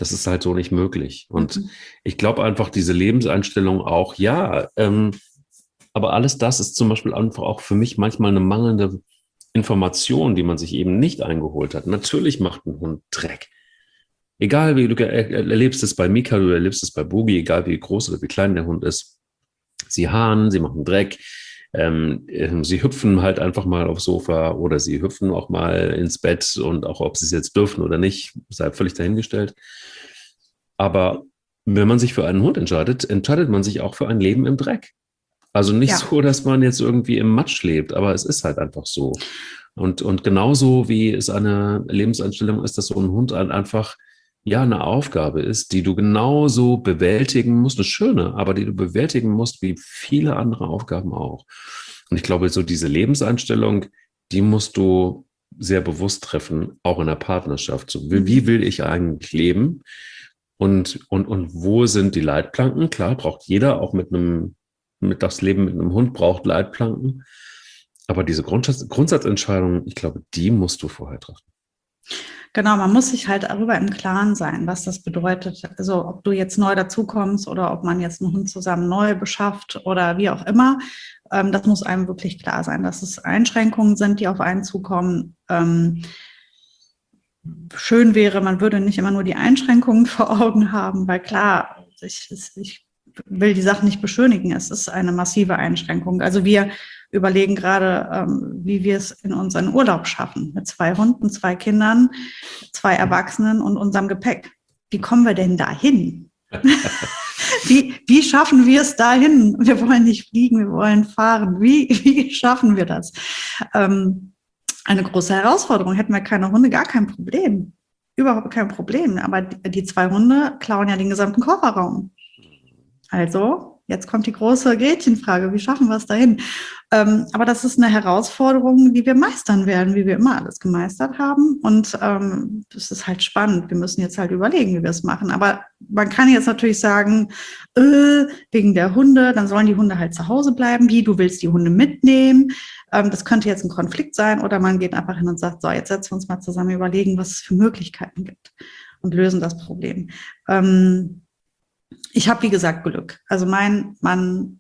[SPEAKER 1] Das ist halt so nicht möglich. Und
[SPEAKER 2] Mhm.
[SPEAKER 1] ich glaube einfach, diese Lebenseinstellung auch, ja, aber alles das ist zum Beispiel einfach auch für mich manchmal eine mangelnde Information, die man sich eben nicht eingeholt hat. Natürlich macht ein Hund Dreck. Egal wie du erlebst es bei Mika, du erlebst es bei Boogie, egal wie groß oder wie klein der Hund ist. Sie haaren, sie machen Dreck, sie hüpfen halt einfach mal aufs Sofa oder sie hüpfen auch mal ins Bett und auch ob sie es jetzt dürfen oder nicht, sei völlig dahingestellt. Aber wenn man sich für einen Hund entscheidet, entscheidet man sich auch für ein Leben im Dreck. Also nicht
[SPEAKER 2] Ja.
[SPEAKER 1] so, dass man jetzt irgendwie im Matsch lebt, aber es ist halt einfach so. Und genauso wie es eine Lebenseinstellung ist, dass so ein Hund einfach ja eine Aufgabe ist, die du genauso bewältigen musst, eine schöne, aber die du bewältigen musst, wie viele andere Aufgaben auch. Und ich glaube, so diese Lebenseinstellung, die musst du sehr bewusst treffen, auch in der Partnerschaft. So, wie
[SPEAKER 2] Mhm.
[SPEAKER 1] will ich eigentlich leben? Und wo sind die Leitplanken? Klar, braucht jeder, auch mit das Leben mit einem Hund braucht Leitplanken. Aber diese Grundsatzentscheidung, ich glaube, die musst du vorher treffen.
[SPEAKER 2] Genau, man muss sich halt darüber im Klaren sein, was das bedeutet. Also ob du jetzt neu dazukommst oder ob man jetzt einen Hund zusammen neu beschafft oder wie auch immer. Das muss einem wirklich klar sein, dass es Einschränkungen sind, die auf einen zukommen. Schön wäre, man würde nicht immer nur die Einschränkungen vor Augen haben, weil klar, ich will die Sache nicht beschönigen. Es ist eine massive Einschränkung. Also wir überlegen gerade, wie wir es in unseren Urlaub schaffen. Mit 2 Hunden, 2 Kindern, 2 Erwachsenen und unserem Gepäck. Wie kommen wir denn dahin? Wie schaffen wir es dahin? Wir wollen nicht fliegen, wir wollen fahren. Wie schaffen wir das? Eine große Herausforderung. Hätten wir keine Hunde, gar kein Problem. Überhaupt kein Problem. Aber die 2 Hunde klauen ja den gesamten Kofferraum. Also, jetzt kommt die große Gretchenfrage, wie schaffen wir es dahin? Aber das ist eine Herausforderung, die wir meistern werden, wie wir immer alles gemeistert haben. Und das ist halt spannend. Wir müssen jetzt halt überlegen, wie wir es machen. Aber man kann jetzt natürlich sagen, wegen der Hunde, dann sollen die Hunde halt zu Hause bleiben. Wie, du willst die Hunde mitnehmen? Das könnte jetzt ein Konflikt sein. Oder man geht einfach hin und sagt, so, jetzt setzen wir uns mal zusammen, überlegen, was es für Möglichkeiten gibt und lösen das Problem. Ich habe, wie gesagt, Glück. Also mein Mann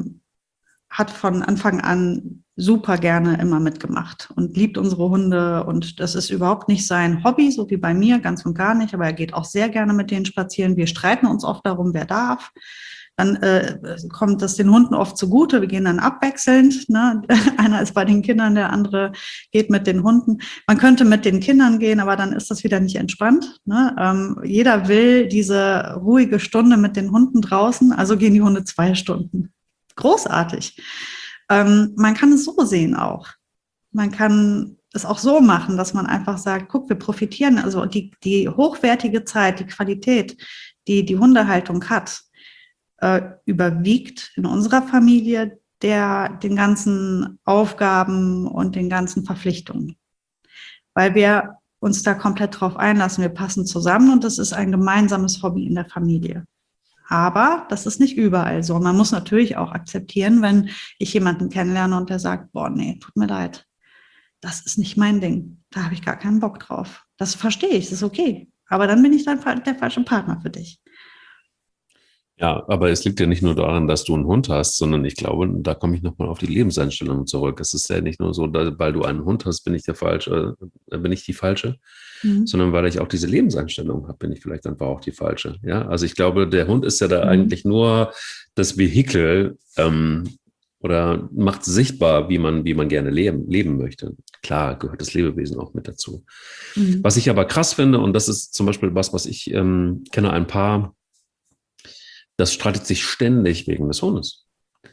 [SPEAKER 2] hat von Anfang an super gerne immer mitgemacht und liebt unsere Hunde. Und das ist überhaupt nicht sein Hobby, so wie bei mir, ganz und gar nicht. Aber er geht auch sehr gerne mit denen spazieren. Wir streiten uns oft darum, wer darf. Dann kommt das den Hunden oft zugute. Wir gehen dann abwechselnd. Ne? Einer ist bei den Kindern, der andere geht mit den Hunden. Man könnte mit den Kindern gehen, aber dann ist das wieder nicht entspannt. Ne? Jeder will diese ruhige Stunde mit den Hunden draußen, also gehen die Hunde 2 Stunden. Großartig. Man kann es so sehen auch. Man kann es auch so machen, dass man einfach sagt, guck, wir profitieren, also die hochwertige Zeit, die Qualität, die die Hundehaltung hat, überwiegt in unserer Familie den ganzen Aufgaben und den ganzen Verpflichtungen. Weil wir uns da komplett drauf einlassen. Wir passen zusammen und das ist ein gemeinsames Hobby in der Familie. Aber das ist nicht überall so. Man muss natürlich auch akzeptieren, wenn ich jemanden kennenlerne und der sagt, boah, nee, tut mir leid, das ist nicht mein Ding. Da habe ich gar keinen Bock drauf. Das verstehe ich, das ist okay. Aber dann bin ich dann der falsche Partner für dich.
[SPEAKER 1] Ja, aber es liegt ja nicht nur daran, dass du einen Hund hast, sondern ich glaube, da komme ich nochmal auf die Lebenseinstellung zurück. Es ist ja nicht nur so, weil du einen Hund hast, bin ich die Falsche,
[SPEAKER 2] Mhm.
[SPEAKER 1] sondern weil ich auch diese Lebenseinstellung habe, bin ich vielleicht einfach auch die Falsche. Ja, also ich glaube, der Hund ist ja da
[SPEAKER 2] Mhm.
[SPEAKER 1] eigentlich nur das Vehikel, oder macht sichtbar, wie man gerne leben möchte. Klar gehört das Lebewesen auch mit dazu.
[SPEAKER 2] Mhm.
[SPEAKER 1] Was ich aber krass finde, und das ist zum Beispiel was ich kenne ein Paar, das streitet sich ständig wegen des Hundes.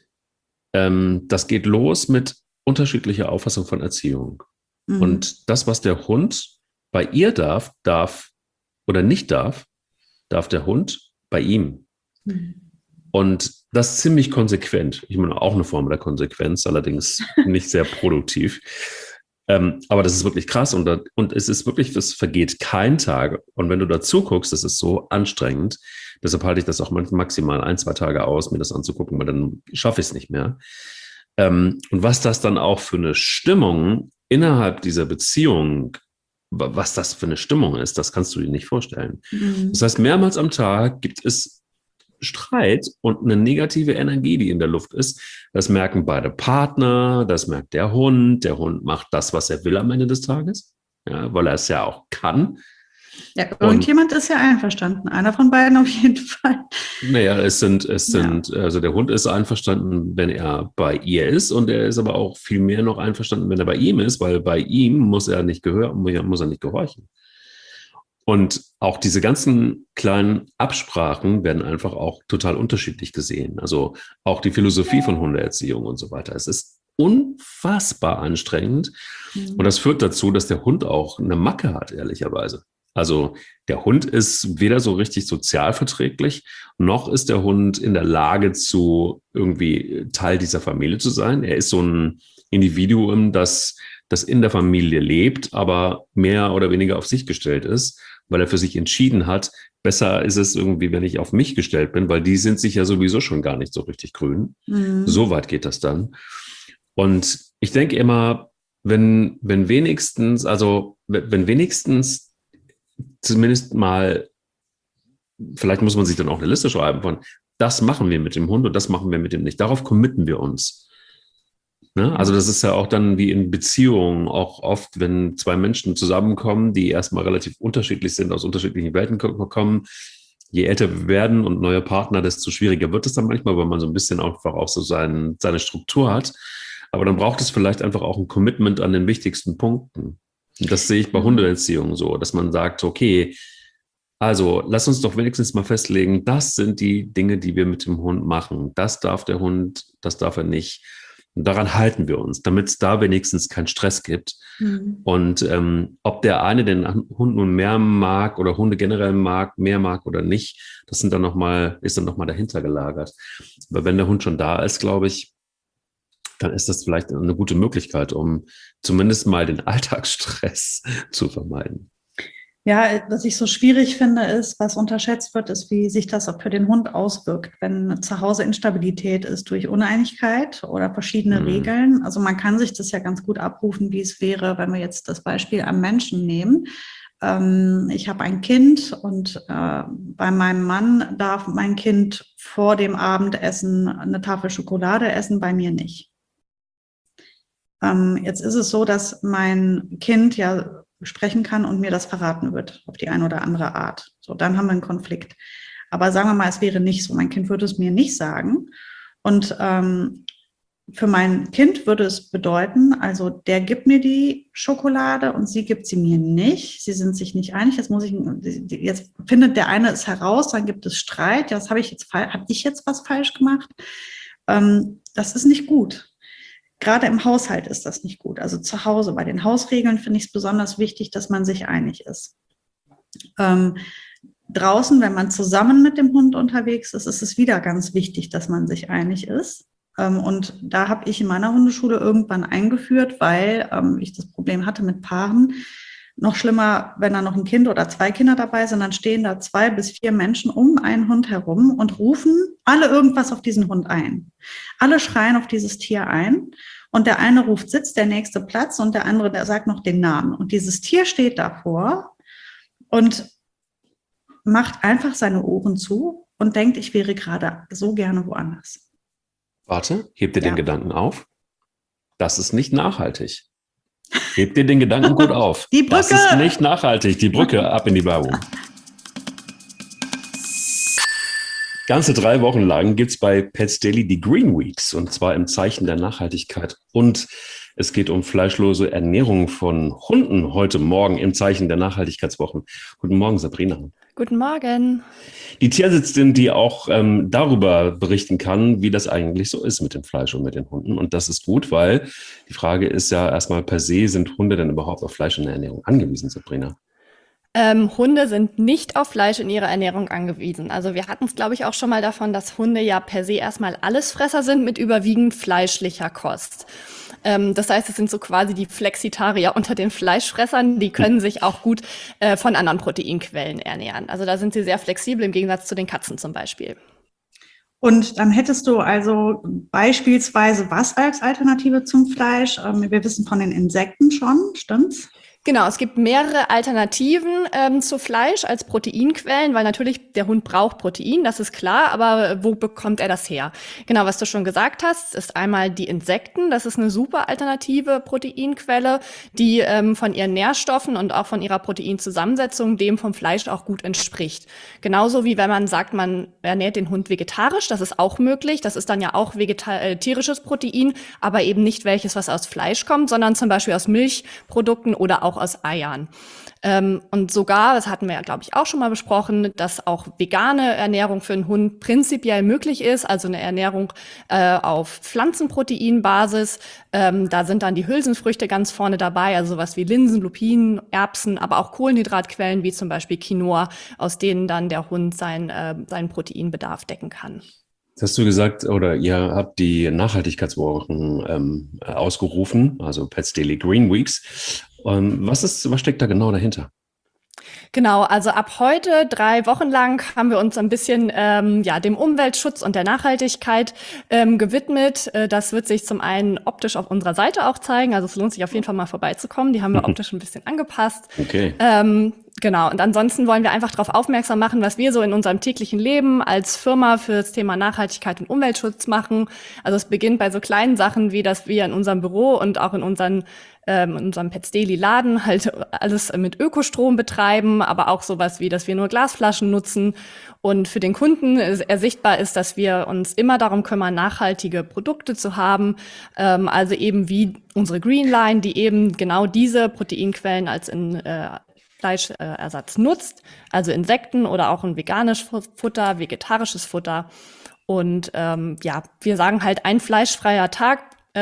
[SPEAKER 1] Das geht los mit unterschiedlicher Auffassung von Erziehung.
[SPEAKER 2] Mhm.
[SPEAKER 1] Und das, was der Hund bei ihr darf oder nicht darf der Hund bei ihm.
[SPEAKER 2] Mhm.
[SPEAKER 1] Und das ziemlich konsequent. Ich meine, auch eine Form der Konsequenz, allerdings nicht sehr produktiv. Aber das ist wirklich krass und es ist wirklich, es vergeht kein Tag. Und wenn du dazu guckst, das ist so anstrengend. Deshalb halte ich das auch maximal 1, 2 Tage aus, mir das anzugucken, weil dann schaffe ich es nicht mehr. Und was das dann auch für eine Stimmung innerhalb dieser Beziehung was das für eine Stimmung ist, das kannst du dir nicht vorstellen.
[SPEAKER 2] Mhm.
[SPEAKER 1] Das heißt, mehrmals am Tag gibt es Streit und eine negative Energie, die in der Luft ist. Das merken beide Partner, das merkt der Hund. Der Hund macht das, was er will am Ende des Tages, ja, weil er es ja auch kann.
[SPEAKER 2] Ja, irgendjemand ist ja einverstanden. Einer von beiden auf jeden Fall.
[SPEAKER 1] Naja, also der Hund ist einverstanden, wenn er bei ihr ist, und er ist aber auch viel mehr noch einverstanden, wenn er bei ihm ist, weil bei ihm muss er nicht muss er nicht gehorchen. Und auch diese ganzen kleinen Absprachen werden einfach auch total unterschiedlich gesehen. Also auch die Philosophie von Hundeerziehung und so weiter. Es ist unfassbar anstrengend. Und das führt dazu, dass der Hund auch eine Macke hat, ehrlicherweise. Also der Hund ist weder so richtig sozialverträglich, noch ist der Hund in der Lage, irgendwie Teil dieser Familie zu sein. Er ist so ein Individuum, das in der Familie lebt, aber mehr oder weniger auf sich gestellt ist, weil er für sich entschieden hat, besser ist es irgendwie, wenn ich auf mich gestellt bin, weil die sind sich ja sowieso schon gar nicht so richtig grün. So weit geht das dann. Und ich denke immer, wenn wenigstens zumindest mal, vielleicht muss man sich dann auch eine Liste schreiben von, das machen wir mit dem Hund und das machen wir mit dem nicht. Darauf committen wir uns. Ne? Also das ist ja auch dann wie in Beziehungen auch oft, wenn zwei Menschen zusammenkommen, die erstmal relativ unterschiedlich sind, aus unterschiedlichen Welten kommen. Je älter wir werden und neue Partner, desto schwieriger wird es dann manchmal, weil man so ein bisschen einfach auch so seine Struktur hat. Aber dann braucht es vielleicht einfach auch ein Commitment an den wichtigsten Punkten. Und das sehe ich bei Hundeerziehung so, dass man sagt, okay, also lass uns doch wenigstens mal festlegen, das sind die Dinge, die wir mit dem Hund machen. Das darf der Hund, das darf er nicht. Und daran halten wir uns, damit es da wenigstens keinen Stress gibt. Und ob der eine den Hund nun mehr mag oder Hunde generell mehr mag oder nicht, das ist dann noch mal dahinter gelagert. Aber wenn der Hund schon da ist, glaube ich, dann ist das vielleicht eine gute Möglichkeit, um zumindest mal den Alltagsstress zu vermeiden.
[SPEAKER 2] Ja, was ich so schwierig finde, ist, was unterschätzt wird, ist, wie sich das auch für den Hund auswirkt, wenn zu Hause Instabilität ist durch Uneinigkeit oder verschiedene Regeln. Also man kann sich das ja ganz gut abrufen, wie es wäre, wenn wir jetzt das Beispiel am Menschen nehmen. Ich habe ein Kind und bei meinem Mann darf mein Kind vor dem Abendessen eine Tafel Schokolade essen, bei mir nicht. Jetzt ist es so, dass mein Kind ja sprechen kann und mir das verraten wird auf die eine oder andere Art. So, dann haben wir einen Konflikt. Aber sagen wir mal, es wäre nicht so. Mein Kind würde es mir nicht sagen. Und für mein Kind würde es bedeuten, also der gibt mir die Schokolade und sie gibt sie mir nicht. Sie sind sich nicht einig. Jetzt findet der eine es heraus, dann gibt es Streit. Ja, habe ich jetzt was falsch gemacht? Das ist nicht gut. Gerade im Haushalt ist das nicht gut. Also zu Hause, bei den Hausregeln finde ich es besonders wichtig, dass man sich einig ist. Draußen, wenn man zusammen mit dem Hund unterwegs ist, ist es wieder ganz wichtig, dass man sich einig ist. Und da habe ich in meiner Hundeschule irgendwann eingeführt, weil ich das Problem hatte mit Paaren. Noch schlimmer, wenn da noch ein Kind oder zwei Kinder dabei sind, dann stehen da 2 bis 4 Menschen um einen Hund herum und rufen alle irgendwas auf diesen Hund ein. Alle schreien auf dieses Tier ein und der eine ruft Sitz, der nächste Platz und der andere, der sagt noch den Namen. Und dieses Tier steht davor und macht einfach seine Ohren zu und denkt, ich wäre gerade so gerne woanders.
[SPEAKER 1] Warte, heb dir den Gedanken auf. Das ist nicht nachhaltig. Heb dir den Gedanken gut auf.
[SPEAKER 2] Die Brücke!
[SPEAKER 1] Das ist nicht nachhaltig. Die Brücke, ab in die Werbung. Ganze 3 Wochen lang gibt es bei Pets Daily die Green Weeks, und zwar im Zeichen der Nachhaltigkeit. Und es geht um fleischlose Ernährung von Hunden heute Morgen im Zeichen der Nachhaltigkeitswochen. Guten Morgen, Sabrina.
[SPEAKER 3] Guten Morgen.
[SPEAKER 1] Die Tierärztin, die auch darüber berichten kann, wie das eigentlich so ist mit dem Fleisch und mit den Hunden. Und das ist gut, weil die Frage ist ja erstmal per se, sind Hunde denn überhaupt auf Fleisch in der Ernährung angewiesen, Sabrina?
[SPEAKER 3] Hunde sind nicht auf Fleisch in ihrer Ernährung angewiesen. Also wir hatten es, glaube ich, auch schon mal davon, dass Hunde ja per se erstmal Allesfresser sind mit überwiegend fleischlicher Kost. Das heißt, es sind so quasi die Flexitarier unter den Fleischfressern. Die können sich auch gut von anderen Proteinquellen ernähren. Also da sind sie sehr flexibel im Gegensatz zu den Katzen zum Beispiel.
[SPEAKER 2] Und dann hättest du also beispielsweise was als Alternative zum Fleisch? Wir wissen von den Insekten schon, stimmt's?
[SPEAKER 3] Genau, es gibt mehrere Alternativen zu Fleisch als Proteinquellen, weil natürlich der Hund braucht Protein, das ist klar, aber wo bekommt er das her? Genau, was du schon gesagt hast, ist einmal die Insekten. Das ist eine super alternative Proteinquelle, die von ihren Nährstoffen und auch von ihrer Proteinzusammensetzung dem vom Fleisch auch gut entspricht. Genauso wie wenn man sagt, man ernährt den Hund vegetarisch, das ist auch möglich. Das ist dann ja auch tierisches Protein, aber eben nicht welches, was aus Fleisch kommt, sondern zum Beispiel aus Milchprodukten oder auch aus Eiern. Und sogar, das hatten wir ja, glaube ich, auch schon mal besprochen, dass auch vegane Ernährung für einen Hund prinzipiell möglich ist, also eine Ernährung auf Pflanzenproteinbasis. Da sind dann die Hülsenfrüchte ganz vorne dabei, also sowas wie Linsen, Lupinen, Erbsen, aber auch Kohlenhydratquellen wie zum Beispiel Quinoa, aus denen dann der Hund seinen Proteinbedarf decken kann.
[SPEAKER 1] Jetzt hast du gesagt, oder ihr habt die Nachhaltigkeitswochen ausgerufen, also Pets Daily Green Weeks. Was steckt da genau dahinter?
[SPEAKER 3] Genau, also ab heute 3 Wochen lang haben wir uns ein bisschen dem Umweltschutz und der Nachhaltigkeit gewidmet. Das wird sich zum einen optisch auf unserer Seite auch zeigen. Also es lohnt sich auf jeden Fall mal vorbeizukommen. Die haben wir optisch ein bisschen angepasst.
[SPEAKER 1] Okay.
[SPEAKER 3] Genau, und ansonsten wollen wir einfach darauf aufmerksam machen, was wir so in unserem täglichen Leben als Firma für das Thema Nachhaltigkeit und Umweltschutz machen. Also es beginnt bei so kleinen Sachen, wie dass wir in unserem Büro und auch in unserem Pets Daily Laden halt alles mit Ökostrom betreiben, aber auch sowas wie, dass wir nur Glasflaschen nutzen. Und für den Kunden ersichtbar ist, dass wir uns immer darum kümmern, nachhaltige Produkte zu haben. Also eben wie unsere Green Line, die eben genau diese Proteinquellen als in Fleischersatz nutzt, also Insekten oder auch ein veganisches Futter, vegetarisches Futter. Und wir sagen halt, ein fleischfreier Tag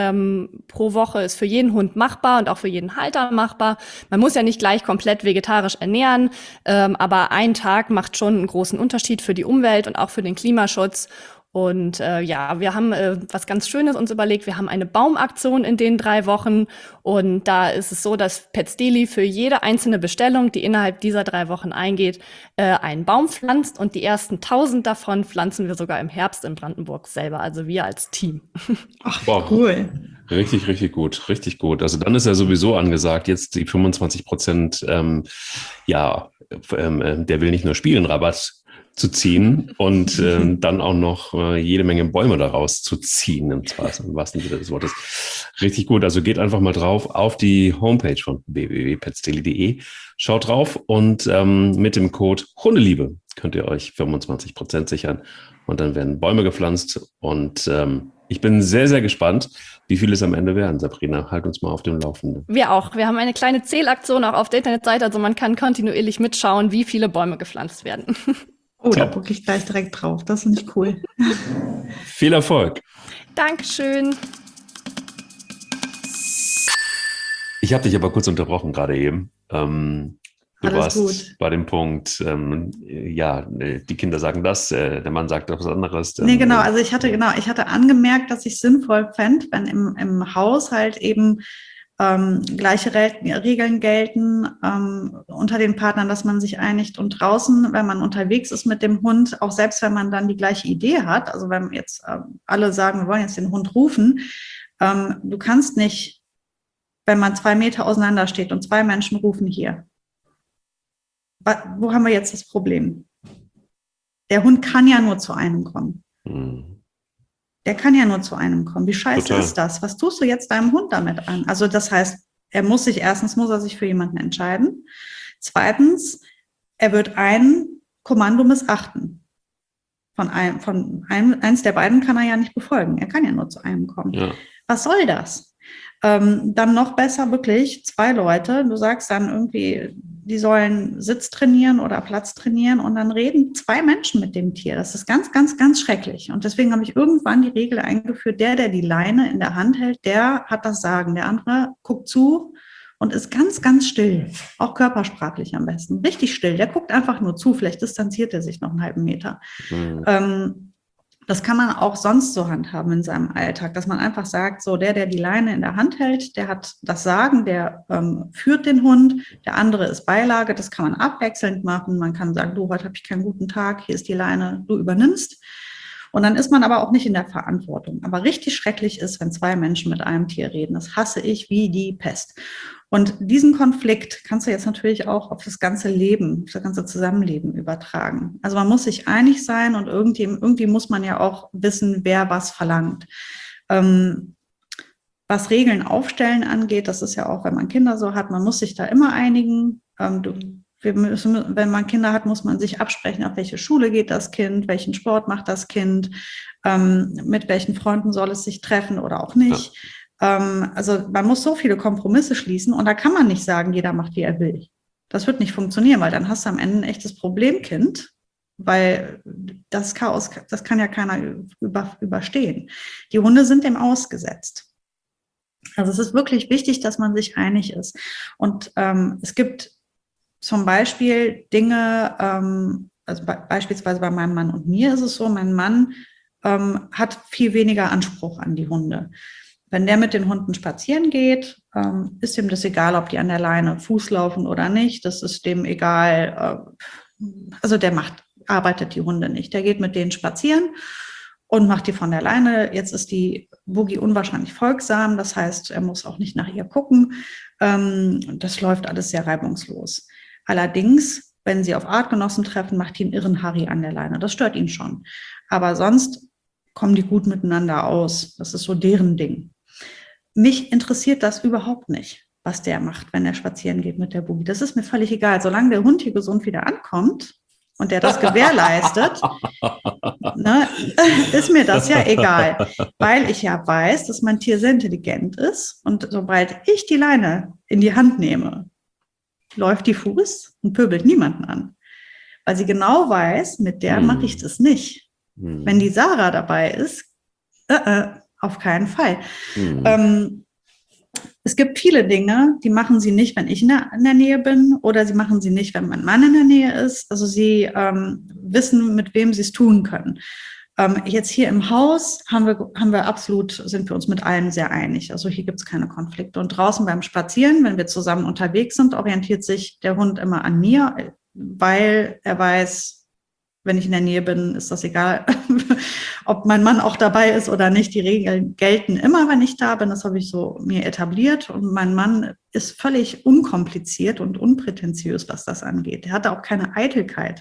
[SPEAKER 3] pro Woche ist für jeden Hund machbar und auch für jeden Halter machbar. Man muss ja nicht gleich komplett vegetarisch ernähren, aber ein Tag macht schon einen großen Unterschied für die Umwelt und auch für den Klimaschutz. Und wir haben was ganz Schönes uns überlegt. Wir haben eine Baumaktion in den 3 Wochen. Und da ist es so, dass Pets Daily für jede einzelne Bestellung, die innerhalb dieser 3 Wochen eingeht, einen Baum pflanzt. Und die ersten 1000 davon pflanzen wir sogar im Herbst in Brandenburg selber. Also wir als Team.
[SPEAKER 2] Ach, wow. Cool.
[SPEAKER 1] Richtig, richtig gut, richtig gut. Also dann ist ja sowieso angesagt, jetzt die 25%, der will nicht nur spielen, Rabatt zu ziehen und dann auch noch jede Menge Bäume daraus zu ziehen, im wahrsten Sinne des Wortes. Richtig gut, also geht einfach mal drauf auf die Homepage von www.petsdaily.de, schaut drauf und mit dem Code Hundeliebe könnt ihr euch 25% sichern und dann werden Bäume gepflanzt und ich bin sehr, sehr gespannt, wie viele es am Ende werden. Sabrina, halt uns mal auf dem Laufenden.
[SPEAKER 3] Wir auch. Wir haben eine kleine Zählaktion auch auf der Internetseite, also man kann kontinuierlich mitschauen, wie viele Bäume gepflanzt werden.
[SPEAKER 2] Oh, da gucke ich gleich direkt drauf. Das finde ich cool.
[SPEAKER 1] Viel Erfolg.
[SPEAKER 3] Dankeschön.
[SPEAKER 1] Ich habe dich aber kurz unterbrochen gerade eben. Du warst gut bei dem Punkt, die Kinder sagen das, der Mann sagt was anderes.
[SPEAKER 2] Nee, genau. Also ich hatte angemerkt, dass ich sinnvoll fände, wenn im Haushalt eben gleiche Regeln gelten unter den Partnern, dass man sich einigt und draußen, wenn man unterwegs ist mit dem Hund, auch selbst wenn man dann die gleiche Idee hat, also wenn jetzt alle sagen, wir wollen jetzt den Hund rufen, du kannst nicht, wenn man 2 Meter auseinander steht und 2 Menschen rufen hier. Wo haben wir jetzt das Problem? Der Hund kann ja nur zu einem kommen. Der kann ja nur zu einem kommen. Wie scheiße ist das? Was tust du jetzt deinem Hund damit an? Also das heißt, erstens muss er sich für jemanden entscheiden. Zweitens, er wird ein Kommando missachten. Eins der beiden kann er ja nicht befolgen. Er kann ja nur zu einem kommen. Ja. Was soll das? Dann noch besser wirklich 2 Leute. Du sagst dann irgendwie, die sollen Sitz trainieren oder Platz trainieren und dann reden 2 Menschen mit dem Tier. Das ist ganz, ganz, ganz schrecklich. Und deswegen habe ich irgendwann die Regel eingeführt, der die Leine in der Hand hält, der hat das Sagen. Der andere guckt zu und ist ganz, ganz still. Auch körpersprachlich am besten. Richtig still. Der guckt einfach nur zu. Vielleicht distanziert er sich noch einen halben Meter. Das kann man auch sonst so handhaben in seinem Alltag, dass man einfach sagt, so der die Leine in der Hand hält, der hat das Sagen, der führt den Hund, der andere ist Beilage, das kann man abwechselnd machen. Man kann sagen, du, heute habe ich keinen guten Tag, hier ist die Leine, du übernimmst. Und dann ist man aber auch nicht in der Verantwortung. Aber richtig schrecklich ist, wenn zwei Menschen mit einem Tier reden. Das hasse ich wie die Pest. Und diesen Konflikt kannst du jetzt natürlich auch auf das ganze Leben, auf das ganze Zusammenleben übertragen. Also man muss sich einig sein und irgendwie muss man ja auch wissen, wer was verlangt. Was Regeln aufstellen angeht, das ist ja auch, wenn man Kinder so hat, man muss sich da immer einigen. Wenn man Kinder hat, muss man sich absprechen, auf welche Schule geht das Kind, welchen Sport macht das Kind, mit welchen Freunden soll es sich treffen oder auch nicht. Ja. Also man muss so viele Kompromisse schließen und da kann man nicht sagen, jeder macht, wie er will. Das wird nicht funktionieren, weil dann hast du am Ende ein echtes Problemkind, weil das Chaos, das kann ja keiner überstehen. Die Hunde sind dem ausgesetzt. Also es ist wirklich wichtig, dass man sich einig ist. Und es gibt zum Beispiel Dinge, also beispielsweise bei meinem Mann und mir ist es so, mein Mann hat viel weniger Anspruch an die Hunde. Wenn der mit den Hunden spazieren geht, ist ihm das egal, ob die an der Leine Fuß laufen oder nicht. Das ist dem egal. Also der arbeitet die Hunde nicht. Der geht mit denen spazieren und macht die von der Leine. Jetzt ist die Boogie unwahrscheinlich folgsam. Das heißt, er muss auch nicht nach ihr gucken. Das läuft alles sehr reibungslos. Allerdings, wenn sie auf Artgenossen treffen, macht die einen irren Harry an der Leine. Das stört ihn schon. Aber sonst kommen die gut miteinander aus. Das ist so deren Ding. Mich interessiert das überhaupt nicht, was der macht, wenn er spazieren geht mit der Boogie. Das ist mir völlig egal. Solange der Hund hier gesund wieder ankommt und der das gewährleistet, ne, ist mir das ja egal. Weil ich ja weiß, dass mein Tier sehr intelligent ist. Und sobald ich die Leine in die Hand nehme, läuft die Fuß und pöbelt niemanden an. Weil sie genau weiß, mit der mache ich das nicht. Wenn die Sarah dabei ist, auf keinen Fall. Es gibt viele Dinge, die machen sie nicht, wenn ich in der Nähe bin, oder sie machen sie nicht, wenn mein Mann in der Nähe ist. Also sie wissen, mit wem sie es tun können. Jetzt hier im Haus sind wir uns mit allem sehr einig. Also hier gibt es keine Konflikte. Und draußen beim Spazieren, wenn wir zusammen unterwegs sind, orientiert sich der Hund immer an mir, weil er weiß, wenn ich in der Nähe bin, ist das egal, ob mein Mann auch dabei ist oder nicht. Die Regeln gelten immer, wenn ich da bin. Das habe ich so mir etabliert. Und mein Mann ist völlig unkompliziert und unprätentiös, was das angeht. Er hatte auch keine Eitelkeit.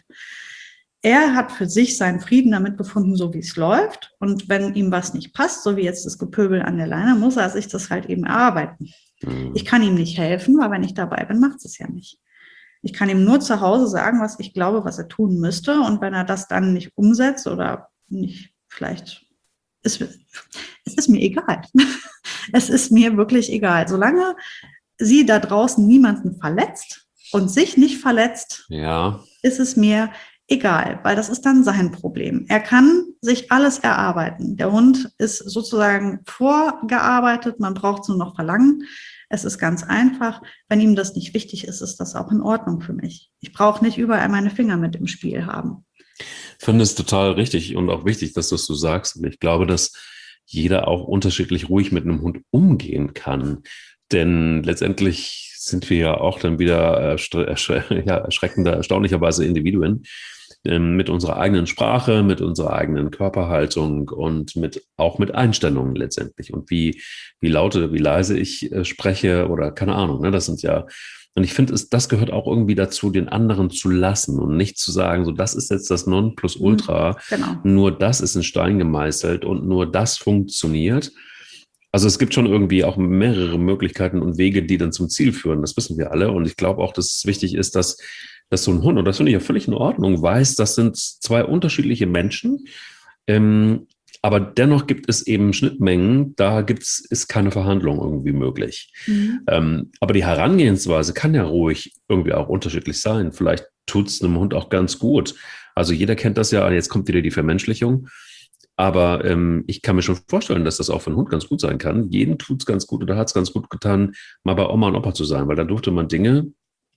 [SPEAKER 2] Er hat für sich seinen Frieden damit gefunden, so wie es läuft. Und wenn ihm was nicht passt, so wie jetzt das Gepöbel an der Leine, muss er sich das halt eben erarbeiten. Ich kann ihm nicht helfen, weil wenn ich dabei bin, macht es ja nicht. Ich kann ihm nur zu Hause sagen, was ich glaube, was er tun müsste. Und wenn er das dann nicht umsetzt oder nicht, vielleicht, es ist mir egal. Es ist mir wirklich egal. Solange sie da draußen niemanden verletzt und sich nicht verletzt, ist es mir egal, weil das ist dann sein Problem. Er kann sich alles erarbeiten. Der Hund ist sozusagen vorgearbeitet, man braucht es nur noch verlangen. Es ist ganz einfach. Wenn ihm das nicht wichtig ist, ist das auch in Ordnung für mich. Ich brauche nicht überall meine Finger mit im Spiel haben.
[SPEAKER 1] Ich finde es total richtig und auch wichtig, dass du es so sagst. Und ich glaube, dass jeder auch unterschiedlich ruhig mit einem Hund umgehen kann. Denn letztendlich sind wir ja auch dann wieder erstaunlicherweise Individuen mit unserer eigenen Sprache, mit unserer eigenen Körperhaltung und auch mit Einstellungen letztendlich. Und wie laut oder wie leise ich spreche oder keine Ahnung, ne, das sind ja, und ich finde, das gehört auch irgendwie dazu, den anderen zu lassen und nicht zu sagen, so, das ist jetzt das Nonplusultra, genau. Nur das ist in Stein gemeißelt und nur das funktioniert. Also es gibt schon irgendwie auch mehrere Möglichkeiten und Wege, die dann zum Ziel führen. Das wissen wir alle. Und ich glaube auch, dass es wichtig ist, dass so ein Hund, und das finde ich ja völlig in Ordnung, weiß, das sind zwei unterschiedliche Menschen. Aber dennoch gibt es eben Schnittmengen, ist keine Verhandlung irgendwie möglich. Aber die Herangehensweise kann ja ruhig irgendwie auch unterschiedlich sein. Vielleicht tut es einem Hund auch ganz gut. Also jeder kennt das ja, jetzt kommt wieder die Vermenschlichung. Aber ich kann mir schon vorstellen, dass das auch für einen Hund ganz gut sein kann. Jedem tut es ganz gut oder hat es ganz gut getan, mal bei Oma und Opa zu sein, weil da durfte man Dinge,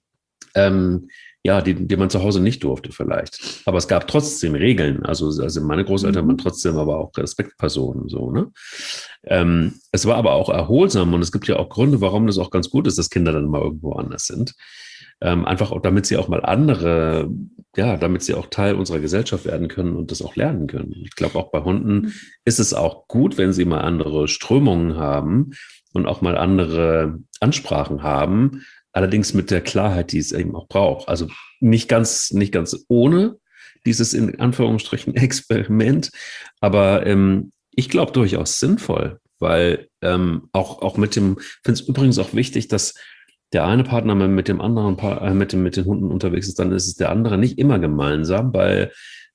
[SPEAKER 1] die man zu Hause nicht durfte vielleicht. Aber es gab trotzdem Regeln. Also meine Großeltern waren trotzdem aber auch Respektpersonen. So, ne? Es war aber auch erholsam und es gibt ja auch Gründe, warum das auch ganz gut ist, dass Kinder dann mal irgendwo anders sind. Einfach auch, damit sie auch mal andere, ja, damit sie auch Teil unserer Gesellschaft werden können und das auch lernen können. Ich glaube, auch bei Hunden ist es auch gut, wenn sie mal andere Strömungen haben und auch mal andere Ansprachen haben, allerdings mit der Klarheit, die es eben auch braucht. Also nicht ganz ohne dieses in Anführungsstrichen Experiment, aber ich glaube durchaus sinnvoll, weil auch mit dem, finde es übrigens auch wichtig, dass der eine Partner mit dem anderen mit den Hunden unterwegs ist, dann ist es der andere nicht immer gemeinsam, weil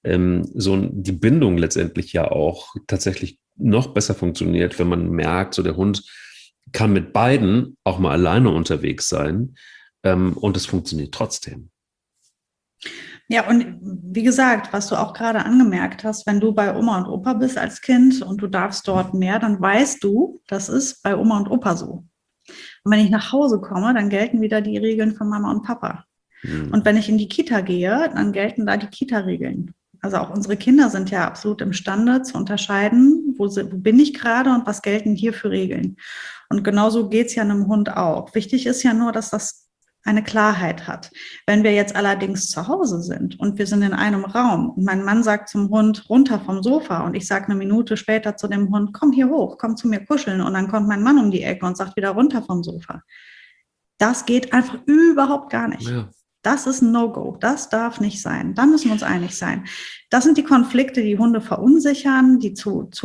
[SPEAKER 1] die Bindung letztendlich ja auch tatsächlich noch besser funktioniert, wenn man merkt, so der Hund kann mit beiden auch mal alleine unterwegs sein und es funktioniert trotzdem.
[SPEAKER 2] Ja, und wie gesagt, was du auch gerade angemerkt hast, wenn du bei Oma und Opa bist als Kind und du darfst dort mehr, dann weißt du, das ist bei Oma und Opa so. Und wenn ich nach Hause komme, dann gelten wieder die Regeln von Mama und Papa. Und wenn ich in die Kita gehe, dann gelten da die Kita-Regeln. Also auch unsere Kinder sind ja absolut imstande zu unterscheiden, wo bin ich gerade und was gelten hier für Regeln. Und genauso geht es ja einem Hund auch. Wichtig ist ja nur, dass das eine Klarheit hat. Wenn wir jetzt allerdings zu Hause sind und wir sind in einem Raum und mein Mann sagt zum Hund, runter vom Sofa und ich sage eine Minute später zu dem Hund, komm hier hoch, komm zu mir kuscheln und dann kommt mein Mann um die Ecke und sagt wieder runter vom Sofa. Das geht einfach überhaupt gar nicht. Ja. Das ist ein No-Go. Das darf nicht sein. Da müssen wir uns einig sein. Das sind die Konflikte, die Hunde verunsichern, die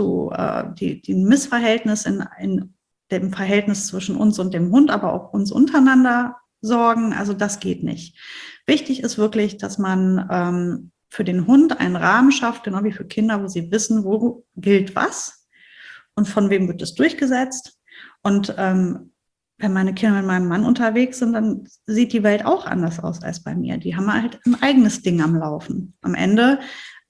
[SPEAKER 2] die ein Missverhältnis in dem Verhältnis zwischen uns und dem Hund, aber auch uns untereinander sorgen. Also das geht nicht. Wichtig ist wirklich, dass man für den Hund einen Rahmen schafft, genau wie für Kinder, wo sie wissen, wo gilt was und von wem wird es durchgesetzt. Und wenn meine Kinder mit meinem Mann unterwegs sind, dann sieht die Welt auch anders aus als bei mir. Die haben halt ein eigenes Ding am Laufen. Am Ende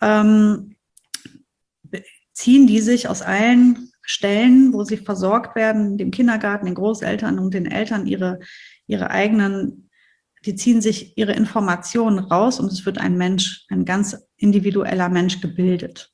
[SPEAKER 2] ziehen die sich aus allen Stellen, wo sie versorgt werden, dem Kindergarten, den Großeltern und den Eltern ihre eigenen, die ziehen sich ihre Informationen raus und es wird ein ganz individueller Mensch gebildet,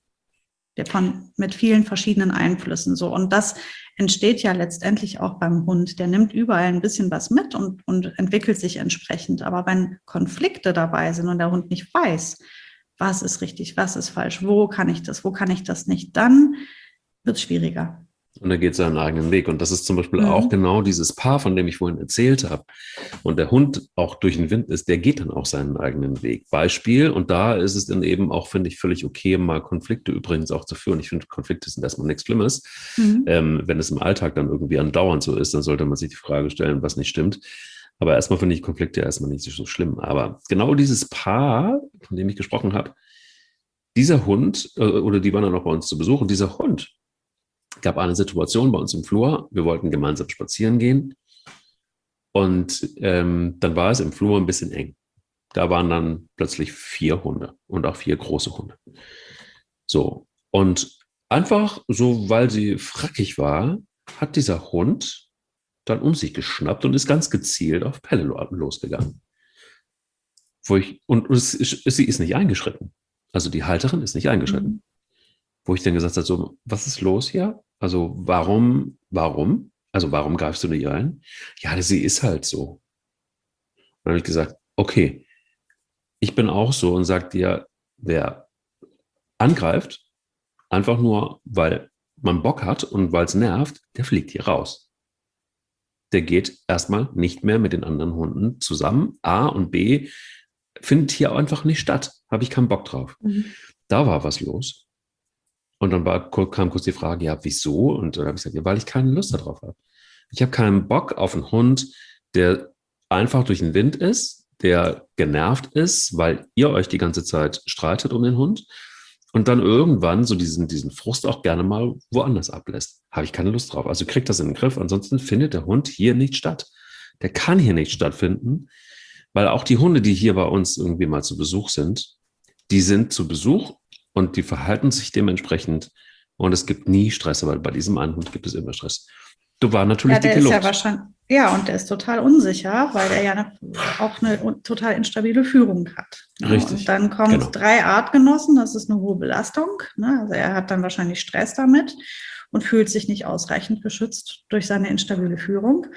[SPEAKER 2] mit vielen verschiedenen Einflüssen so. Und das entsteht ja letztendlich auch beim Hund. Der nimmt überall ein bisschen was mit und entwickelt sich entsprechend. Aber wenn Konflikte dabei sind und der Hund nicht weiß, was ist richtig, was ist falsch, wo kann ich das nicht, dann wird es schwieriger.
[SPEAKER 1] Und er geht seinen eigenen Weg. Und das ist zum Beispiel auch genau dieses Paar, von dem ich vorhin erzählt habe. Und der Hund auch durch den Wind ist, der geht dann auch seinen eigenen Weg. Beispiel, und da ist es dann eben auch, finde ich, völlig okay, mal Konflikte übrigens auch zu führen. Ich finde, Konflikte sind erstmal nichts Schlimmes. Wenn es im Alltag dann irgendwie andauernd so ist, dann sollte man sich die Frage stellen, was nicht stimmt. Aber erstmal finde ich Konflikte erstmal nicht so schlimm. Aber genau dieses Paar, von dem ich gesprochen habe, dieser Hund, oder die waren dann auch bei uns zu Besuch, und dieser Hund, gab eine Situation bei uns im Flur. Wir wollten gemeinsam spazieren gehen und dann war es im Flur ein bisschen eng. Da waren dann plötzlich 4 Hunde und auch 4 große Hunde. So, und einfach so, weil sie frackig war, hat dieser Hund dann um sich geschnappt und ist ganz gezielt auf Pelle losgegangen. Sie ist nicht eingeschritten. Also die Halterin ist nicht eingeschritten. Wo ich dann gesagt habe, so, was ist los hier? Also warum? Also warum greifst du nicht ein? Ja, sie ist halt so. Und dann habe ich gesagt, okay, ich bin auch so und sage dir, wer angreift, einfach nur, weil man Bock hat und weil es nervt, der fliegt hier raus. Der geht erstmal nicht mehr mit den anderen Hunden zusammen. A und B findet hier einfach nicht statt. Habe ich keinen Bock drauf. Da war was los. Und dann kam kurz die Frage, ja, wieso? Und dann habe ich gesagt, ja, weil ich keine Lust darauf habe. Ich habe keinen Bock auf einen Hund, der einfach durch den Wind ist, der genervt ist, weil ihr euch die ganze Zeit streitet um den Hund und dann irgendwann so diesen Frust auch gerne mal woanders ablässt. Habe ich keine Lust drauf. Also kriegt das in den Griff. Ansonsten findet der Hund hier nicht statt. Der kann hier nicht stattfinden, weil auch die Hunde, die hier bei uns irgendwie mal zu Besuch sind, die sind zu Besuch und die verhalten sich dementsprechend und es gibt nie Stress, aber bei diesem einen Hund gibt es immer Stress. Du war natürlich
[SPEAKER 2] dicke Luft. Und der ist total unsicher, weil er ja auch eine total instabile Führung hat.
[SPEAKER 1] Richtig.
[SPEAKER 2] Und dann kommen 3 Artgenossen, das ist eine hohe Belastung. Also er hat dann wahrscheinlich Stress damit und fühlt sich nicht ausreichend geschützt durch seine instabile Führung.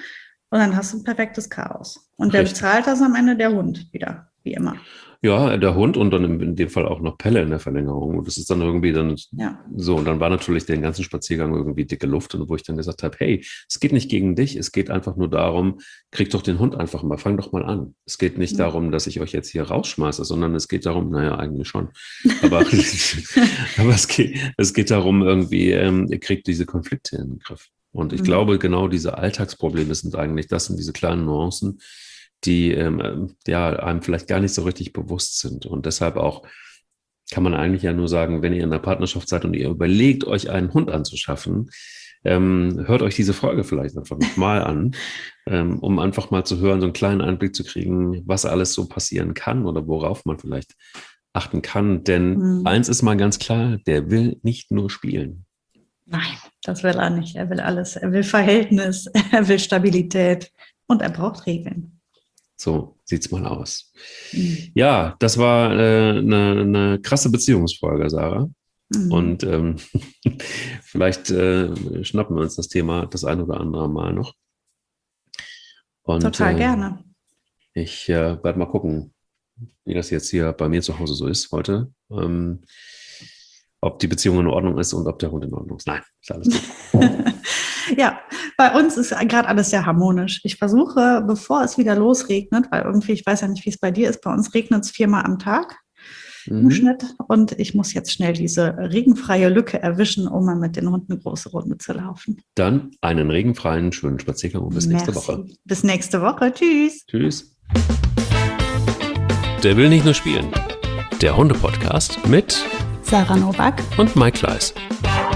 [SPEAKER 2] Und dann hast du ein perfektes Chaos. Und wer
[SPEAKER 1] Richtig.
[SPEAKER 2] bezahlt das am Ende? Der Hund wieder, wie immer.
[SPEAKER 1] Ja, der Hund und dann in dem Fall auch noch Pelle in der Verlängerung. Und das ist dann irgendwie dann so. Und dann war natürlich den ganzen Spaziergang irgendwie dicke Luft. Und wo ich dann gesagt habe, hey, es geht nicht gegen dich. Es geht einfach nur darum, krieg doch den Hund einfach mal, fang doch mal an. Es geht nicht darum, dass ich euch jetzt hier rausschmeiße, sondern es geht darum, naja, eigentlich schon. Aber, aber es geht darum, irgendwie, ihr kriegt diese Konflikte in den Griff. Und ich glaube, genau diese Alltagsprobleme sind eigentlich, das sind diese kleinen Nuancen, die einem vielleicht gar nicht so richtig bewusst sind. Und deshalb auch kann man eigentlich ja nur sagen, wenn ihr in einer Partnerschaft seid und ihr überlegt, euch einen Hund anzuschaffen, hört euch diese Folge vielleicht einfach nochmal an, um einfach mal zu hören, so einen kleinen Einblick zu kriegen, was alles so passieren kann oder worauf man vielleicht achten kann. Denn eins ist mal ganz klar, der will nicht nur spielen.
[SPEAKER 2] Nein, das will er nicht. Er will alles. Er will Verhältnis, er will Stabilität und er braucht Regeln.
[SPEAKER 1] So sieht's mal aus. Ja, das war eine krasse Beziehungsfolge, Sarah. Und vielleicht schnappen wir uns das Thema das ein oder andere Mal noch. Und,
[SPEAKER 2] total gerne.
[SPEAKER 1] Ich werde mal gucken, wie das jetzt hier bei mir zu Hause so ist heute. Ob die Beziehung in Ordnung ist und ob der Hund in Ordnung ist. Nein, ist alles gut.
[SPEAKER 2] Ja, bei uns ist gerade alles sehr harmonisch. Ich versuche, bevor es wieder losregnet, weil irgendwie, ich weiß ja nicht, wie es bei dir ist, bei uns regnet es 4-mal am Tag im Schnitt und ich muss jetzt schnell diese regenfreie Lücke erwischen, um mal mit den Hunden eine große Runde zu laufen.
[SPEAKER 1] Dann einen regenfreien, schönen Spaziergang und bis nächste Woche.
[SPEAKER 2] Bis nächste Woche. Tschüss.
[SPEAKER 1] Tschüss. Der will nicht nur spielen. Der Hunde-Podcast mit
[SPEAKER 2] Sarah Nowak
[SPEAKER 1] und Mike Kleiss.